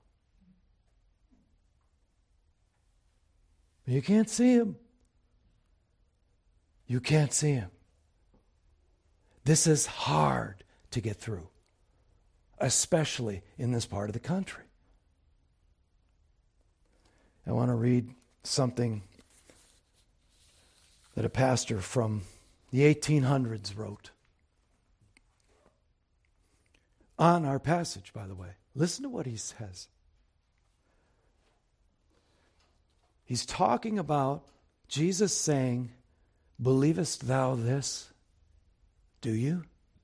You can't see him. You can't see him. This is hard to get through, especially in this part of the country. I want to read something that a pastor from the eighteen hundreds wrote on our passage, by the way. Listen to what he says. He's talking about Jesus saying, "Believest thou this? Do you?"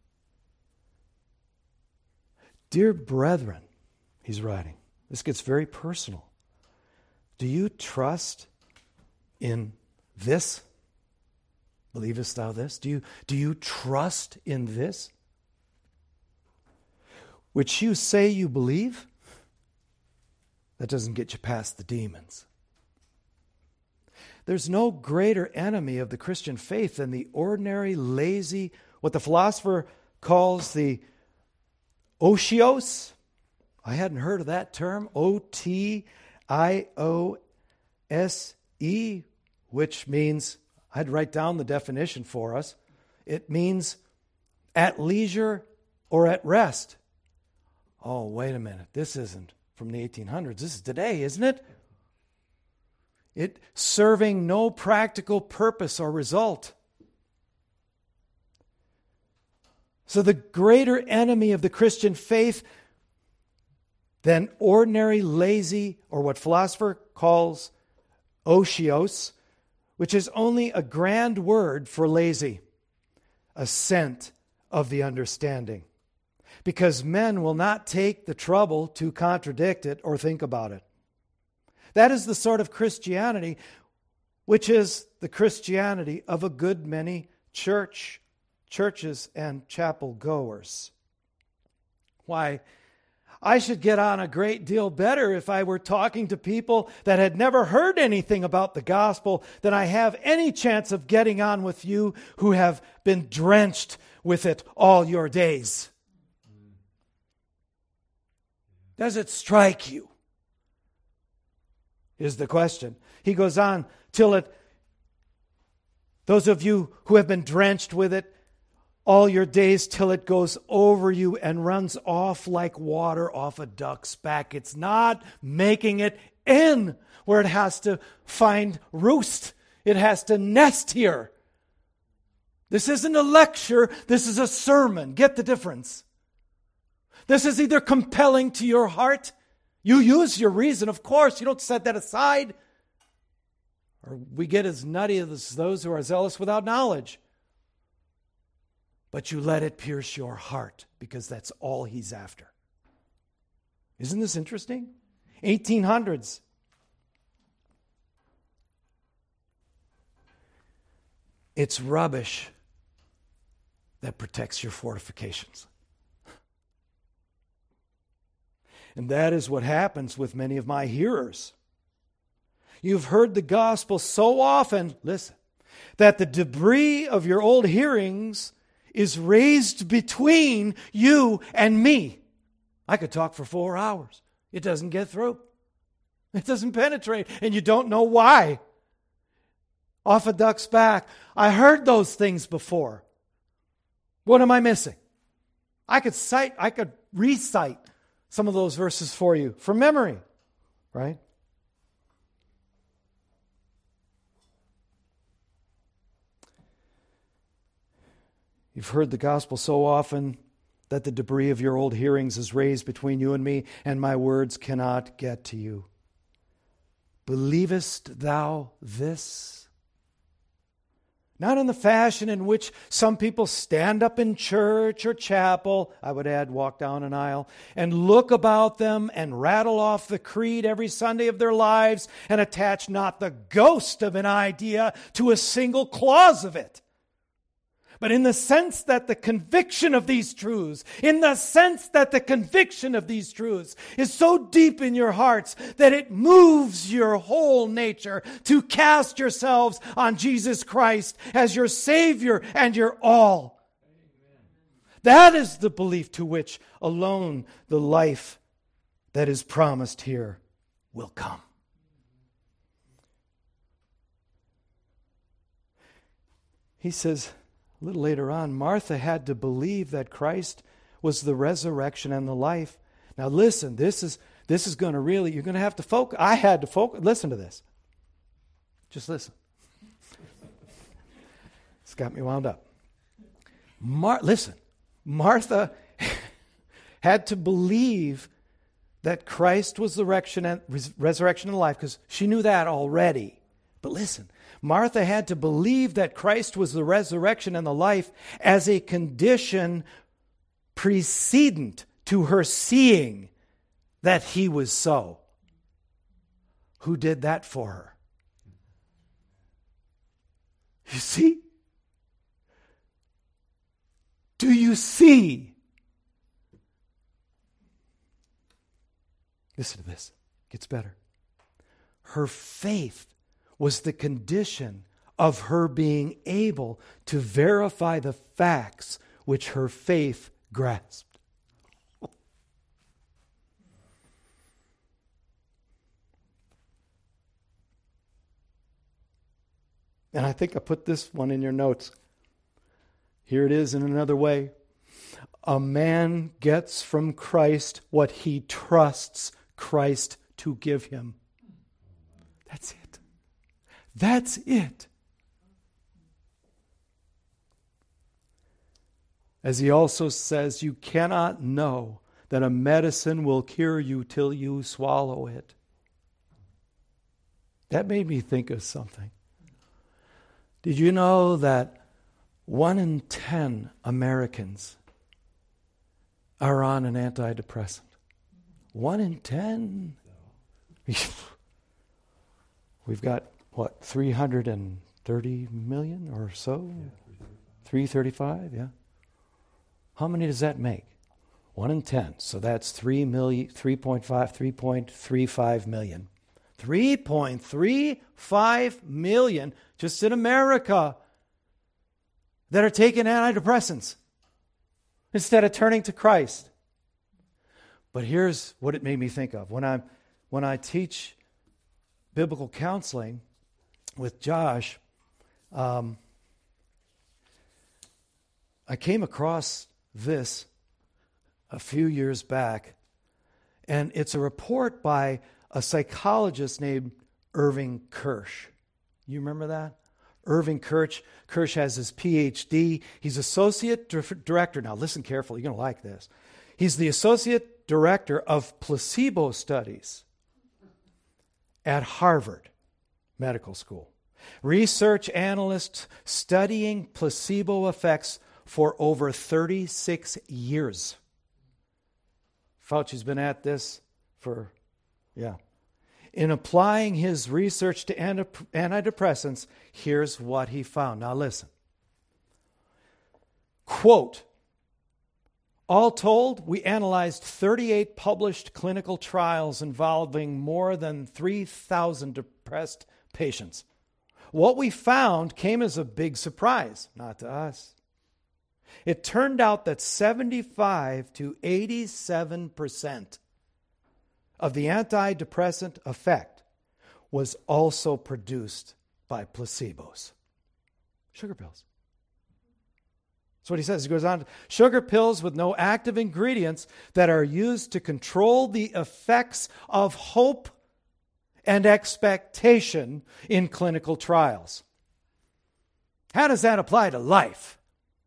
Dear brethren, he's writing. This gets very personal. Do you trust in this? Believest thou this? Do you, do you trust in this? Which you say you believe? That doesn't get you past the demons. There's no greater enemy of the Christian faith than the ordinary, lazy, what the philosopher calls the Osios. I hadn't heard of that term, O T I O S E, which means, I'd write down the definition for us. It means at leisure or at rest. Oh, wait a minute. This isn't from the eighteen hundreds. This is today, isn't it? It serving no practical purpose or result. So the greater enemy of the Christian faith than ordinary, lazy, or what philosopher calls osios, which is only a grand word for lazy, a scent of the understanding. Because men will not take the trouble to contradict it or think about it. That is the sort of Christianity which is the Christianity of a good many church, churches and chapel goers. Why, I should get on a great deal better if I were talking to people that had never heard anything about the gospel than I have any chance of getting on with you who have been drenched with it all your days. Does it strike you? Is the question. He goes on till it, those of you who have been drenched with it all your days, till it goes over you and runs off like water off a duck's back. It's not making it in where it has to find roost. It has to nest here. This isn't a lecture. This is a sermon. Get the difference. This is either compelling to your heart. You use your reason, of course. You don't set that aside. Or we get as nutty as those who are zealous without knowledge. But you let it pierce your heart because that's all he's after. Isn't this interesting? eighteen hundreds. It's rubbish that protects your fortifications. And that is what happens with many of my hearers. You've heard the gospel so often, listen, that the debris of your old hearings is raised between you and me. I could talk for four hours. It doesn't get through. It doesn't penetrate, and you don't know why. Off a duck's back. I heard those things before. What am I missing? I could cite, I could recite some of those verses for you from memory, right? You've heard the gospel so often that the debris of your old hearings is raised between you and me, and my words cannot get to you. Believest thou this? Not in the fashion in which some people stand up in church or chapel, I would add walk down an aisle, and look about them and rattle off the creed every Sunday of their lives and attach not the ghost of an idea to a single clause of it. But in the sense that the conviction of these truths, in the sense that the conviction of these truths is so deep in your hearts that it moves your whole nature to cast yourselves on Jesus Christ as your Savior and your all. Amen. That is the belief to which alone the life that is promised here will come. He says, a little later on, Martha had to believe that Christ was the resurrection and the life. Now listen, this is this is going to really, you're going to have to focus. I had to focus. Listen to this. Just listen. It's got me wound up. Mar- listen, Martha had to believe that Christ was the resurrection and, resurrection and life because she knew that already. But listen, Martha had to believe that Christ was the resurrection and the life as a condition precedent to her seeing that he was so. Who did that for her? You see? Do you see? Listen to this. It gets better. Her faith was the condition of her being able to verify the facts which her faith grasped. And I think I put this one in your notes. Here it is in another way. A man gets from Christ what he trusts Christ to give him. That's it. That's it. As he also says, you cannot know that a medicine will cure you till you swallow it. That made me think of something. Did you know that one in ten Americans are on an antidepressant? One in ten? We've got what, three hundred thirty million or so? Yeah, three thirty-five, yeah. How many does that make? One in ten. So that's three million, three point five, three point three five million. three point three five million just in America that are taking antidepressants instead of turning to Christ. But here's what it made me think of. When I when I teach biblical counseling with Josh, um, I came across this a few years back, and it's a report by a psychologist named Irving Kirsch. You remember that? Irving Kirsch. Kirsch has his P H D. He's associate director. Now listen carefully. You're going to like this. He's the associate director of placebo studies at Harvard Medical School. Research analyst studying placebo effects for over thirty-six years. Fauci's been at this for, yeah. In applying his research to antidepressants, here's what he found. Now listen. Quote, all told, we analyzed thirty-eight published clinical trials involving more than three thousand depressed patients. What we found came as a big surprise, not to us. It turned out that seventy-five to eighty-seven percent of the antidepressant effect was also produced by placebos. Sugar pills. That's what he says. He goes on, sugar pills with no active ingredients that are used to control the effects of hope and expectation in clinical trials. How does that apply to life?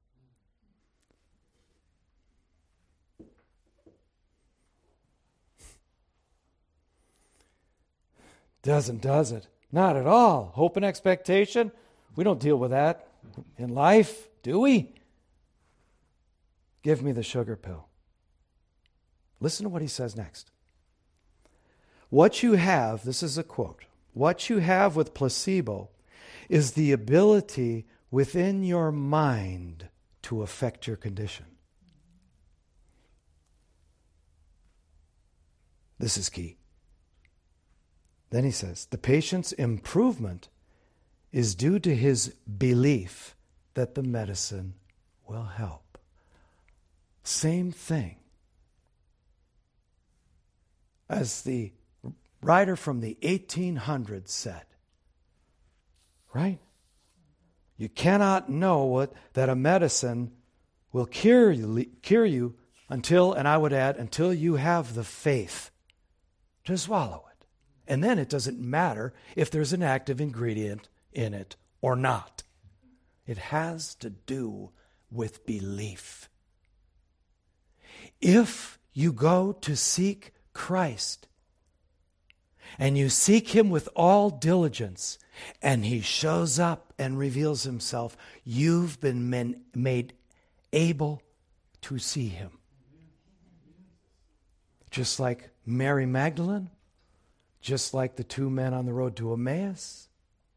Doesn't, does it? Not at all. Hope and expectation, we don't deal with that in life, do we? Give me the sugar pill. Listen to what he says next. What you have, this is a quote, what you have with placebo is the ability within your mind to affect your condition. This is key. Then he says, the patient's improvement is due to his belief that the medicine will help. Same thing as the writer from the eighteen hundreds said, right? You cannot know what that a medicine will cure you, cure you until, and I would add, until you have the faith to swallow it. And then it doesn't matter if there's an active ingredient in it or not. It has to do with belief. If you go to seek Christ and you seek Him with all diligence and He shows up and reveals Himself, you've been men, made able to see Him. Just like Mary Magdalene, just like the two men on the road to Emmaus,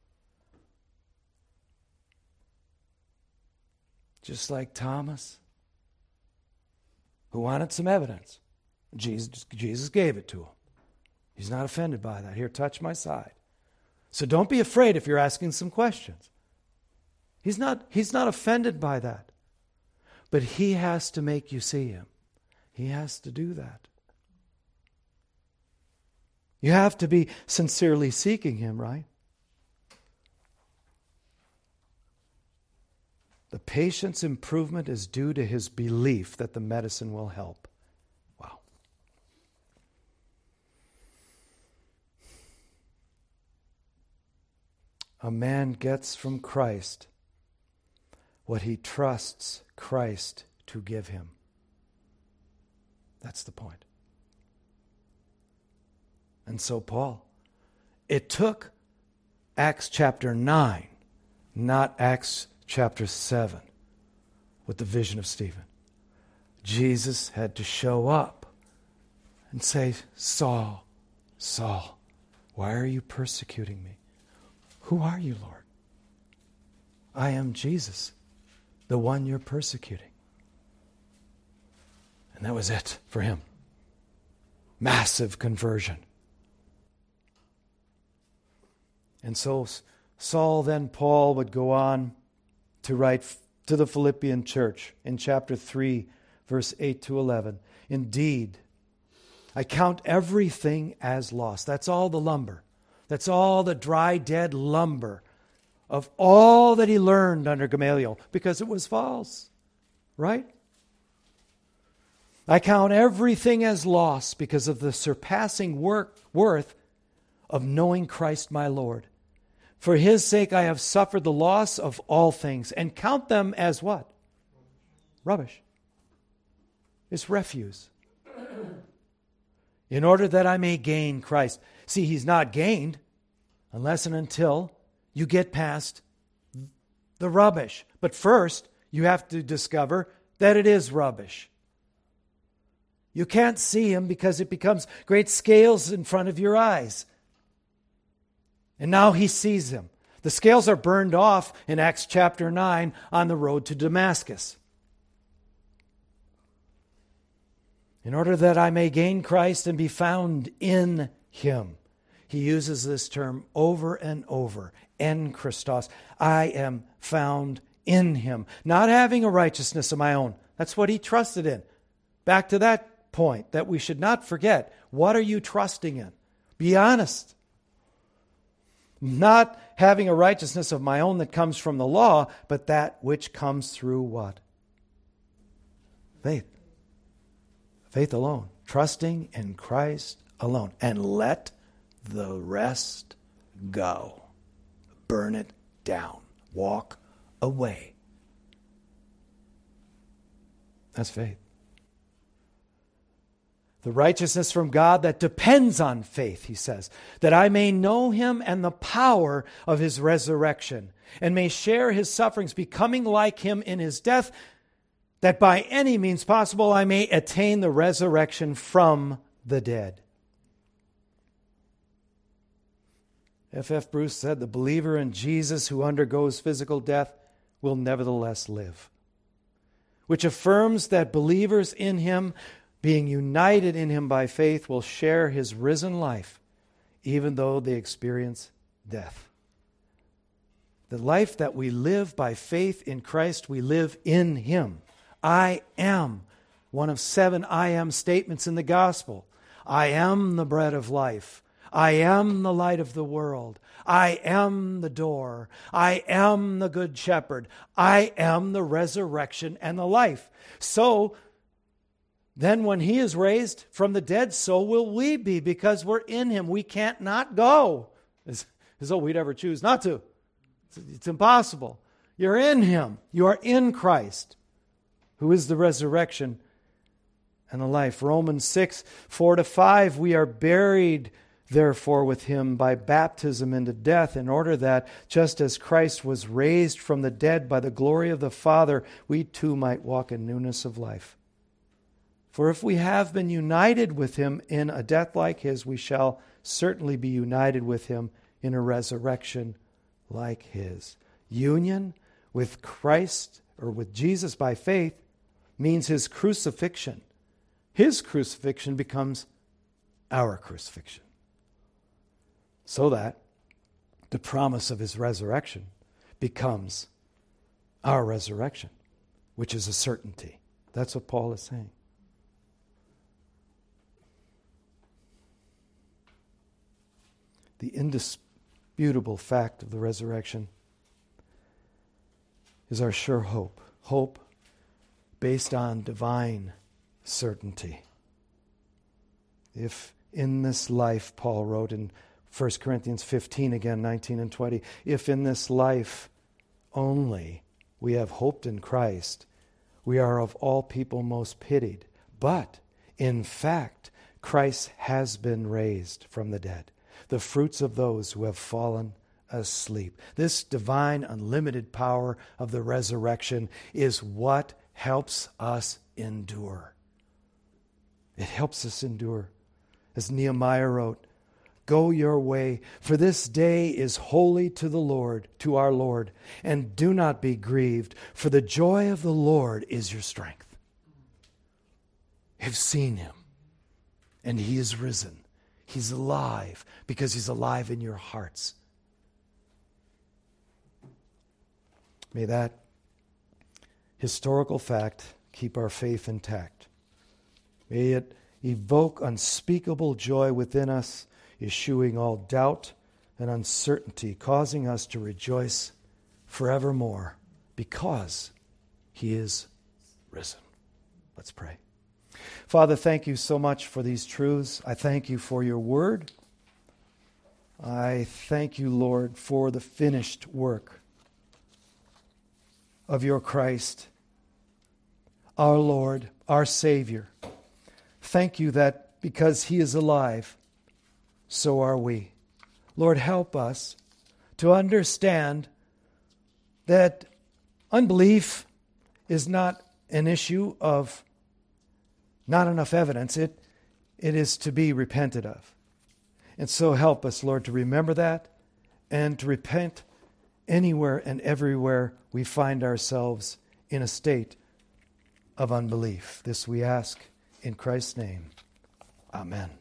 just like Thomas, who wanted some evidence. Jesus, Jesus gave it to him. He's not offended by that. Here, touch my side. So don't be afraid if you're asking some questions. He's not, he's not offended by that. But He has to make you see Him. He has to do that. You have to be sincerely seeking Him, right? The patient's improvement is due to his belief that the medicine will help. Wow. A man gets from Christ what he trusts Christ to give him. That's the point. And so Paul, it took Acts chapter nine, not Acts chapter seven, with the vision of Stephen. Jesus had to show up and say, Saul, Saul, why are you persecuting me? Who are you, Lord? I am Jesus, the one you're persecuting. And that was it for him. Massive conversion. And so Saul, then Paul, would go on to write to the Philippian church in chapter three, verse eight to eleven. Indeed, I count everything as lost. That's all the lumber. That's all the dry, dead lumber of all that he learned under Gamaliel, because it was false, right? I count everything as lost because of the surpassing work, worth of knowing Christ my Lord. For his sake I have suffered the loss of all things, and count them as what? Rubbish. It's refuse. In order that I may gain Christ. See, he's not gained unless and until you get past the rubbish. But first, you have to discover that it is rubbish. You can't see him because it becomes great scales in front of your eyes. And now he sees him. The scales are burned off in Acts chapter nine on the road to Damascus. In order that I may gain Christ and be found in him. He uses this term over and over. En Christos. I am found in him. Not having a righteousness of my own. That's what he trusted in. Back to that point that we should not forget. What are you trusting in? Be honest. Not having a righteousness of my own that comes from the law, but that which comes through what? Faith. Faith alone. Trusting in Christ alone. And let the rest go. Burn it down. Walk away. That's faith. The righteousness from God that depends on faith, he says, that I may know him and the power of his resurrection, and may share his sufferings, becoming like him in his death, that by any means possible I may attain the resurrection from the dead. F F Bruce said, the believer in Jesus who undergoes physical death will nevertheless live, which affirms that believers in him, being united in him by faith, will share his risen life, even though they experience death. The life that we live by faith in Christ, we live in him. I am one of seven I am statements in the gospel. I am the bread of life. I am the light of the world. I am the door. I am the good shepherd. I am the resurrection and the life. So then when he is raised from the dead, so will we be, because we're in him. We can't not go, as, as though we'd ever choose not to. It's, it's impossible. You're in him. You are in Christ, who is the resurrection and the life. Romans six, four to five, we are buried therefore with him by baptism into death, in order that, just as Christ was raised from the dead by the glory of the Father, we too might walk in newness of life. For if we have been united with him in a death like his, we shall certainly be united with him in a resurrection like his. Union with Christ, or with Jesus by faith, means his crucifixion. His crucifixion becomes our crucifixion. So that the promise of his resurrection becomes our resurrection, which is a certainty. That's what Paul is saying. The indisputable fact of the resurrection is our sure hope. Hope based on divine certainty. If in this life, Paul wrote in First Corinthians fifteen, again, nineteen and twenty, if in this life only we have hoped in Christ, we are of all people most pitied. But, in fact, Christ has been raised from the dead, the fruits of those who have fallen asleep. This divine, unlimited power of the resurrection is what helps us endure. It helps us endure. As Nehemiah wrote, go your way, for this day is holy to the Lord, to our Lord, and do not be grieved, for the joy of the Lord is your strength. You've seen him, and he is risen. He's alive, because he's alive in your hearts. May that historical fact keep our faith intact. May it evoke unspeakable joy within us, eschewing all doubt and uncertainty, causing us to rejoice forevermore because he is risen. Let's pray. Father, thank you so much for these truths. I thank you for your word. I thank you, Lord, for the finished work of your Christ, our Lord, our Savior. Thank you that because he is alive, so are we. Lord, help us to understand that unbelief is not an issue of not enough evidence. It, it is to be repented of. And so help us, Lord, to remember that and to repent anywhere and everywhere we find ourselves in a state of unbelief. This we ask in Christ's name. Amen.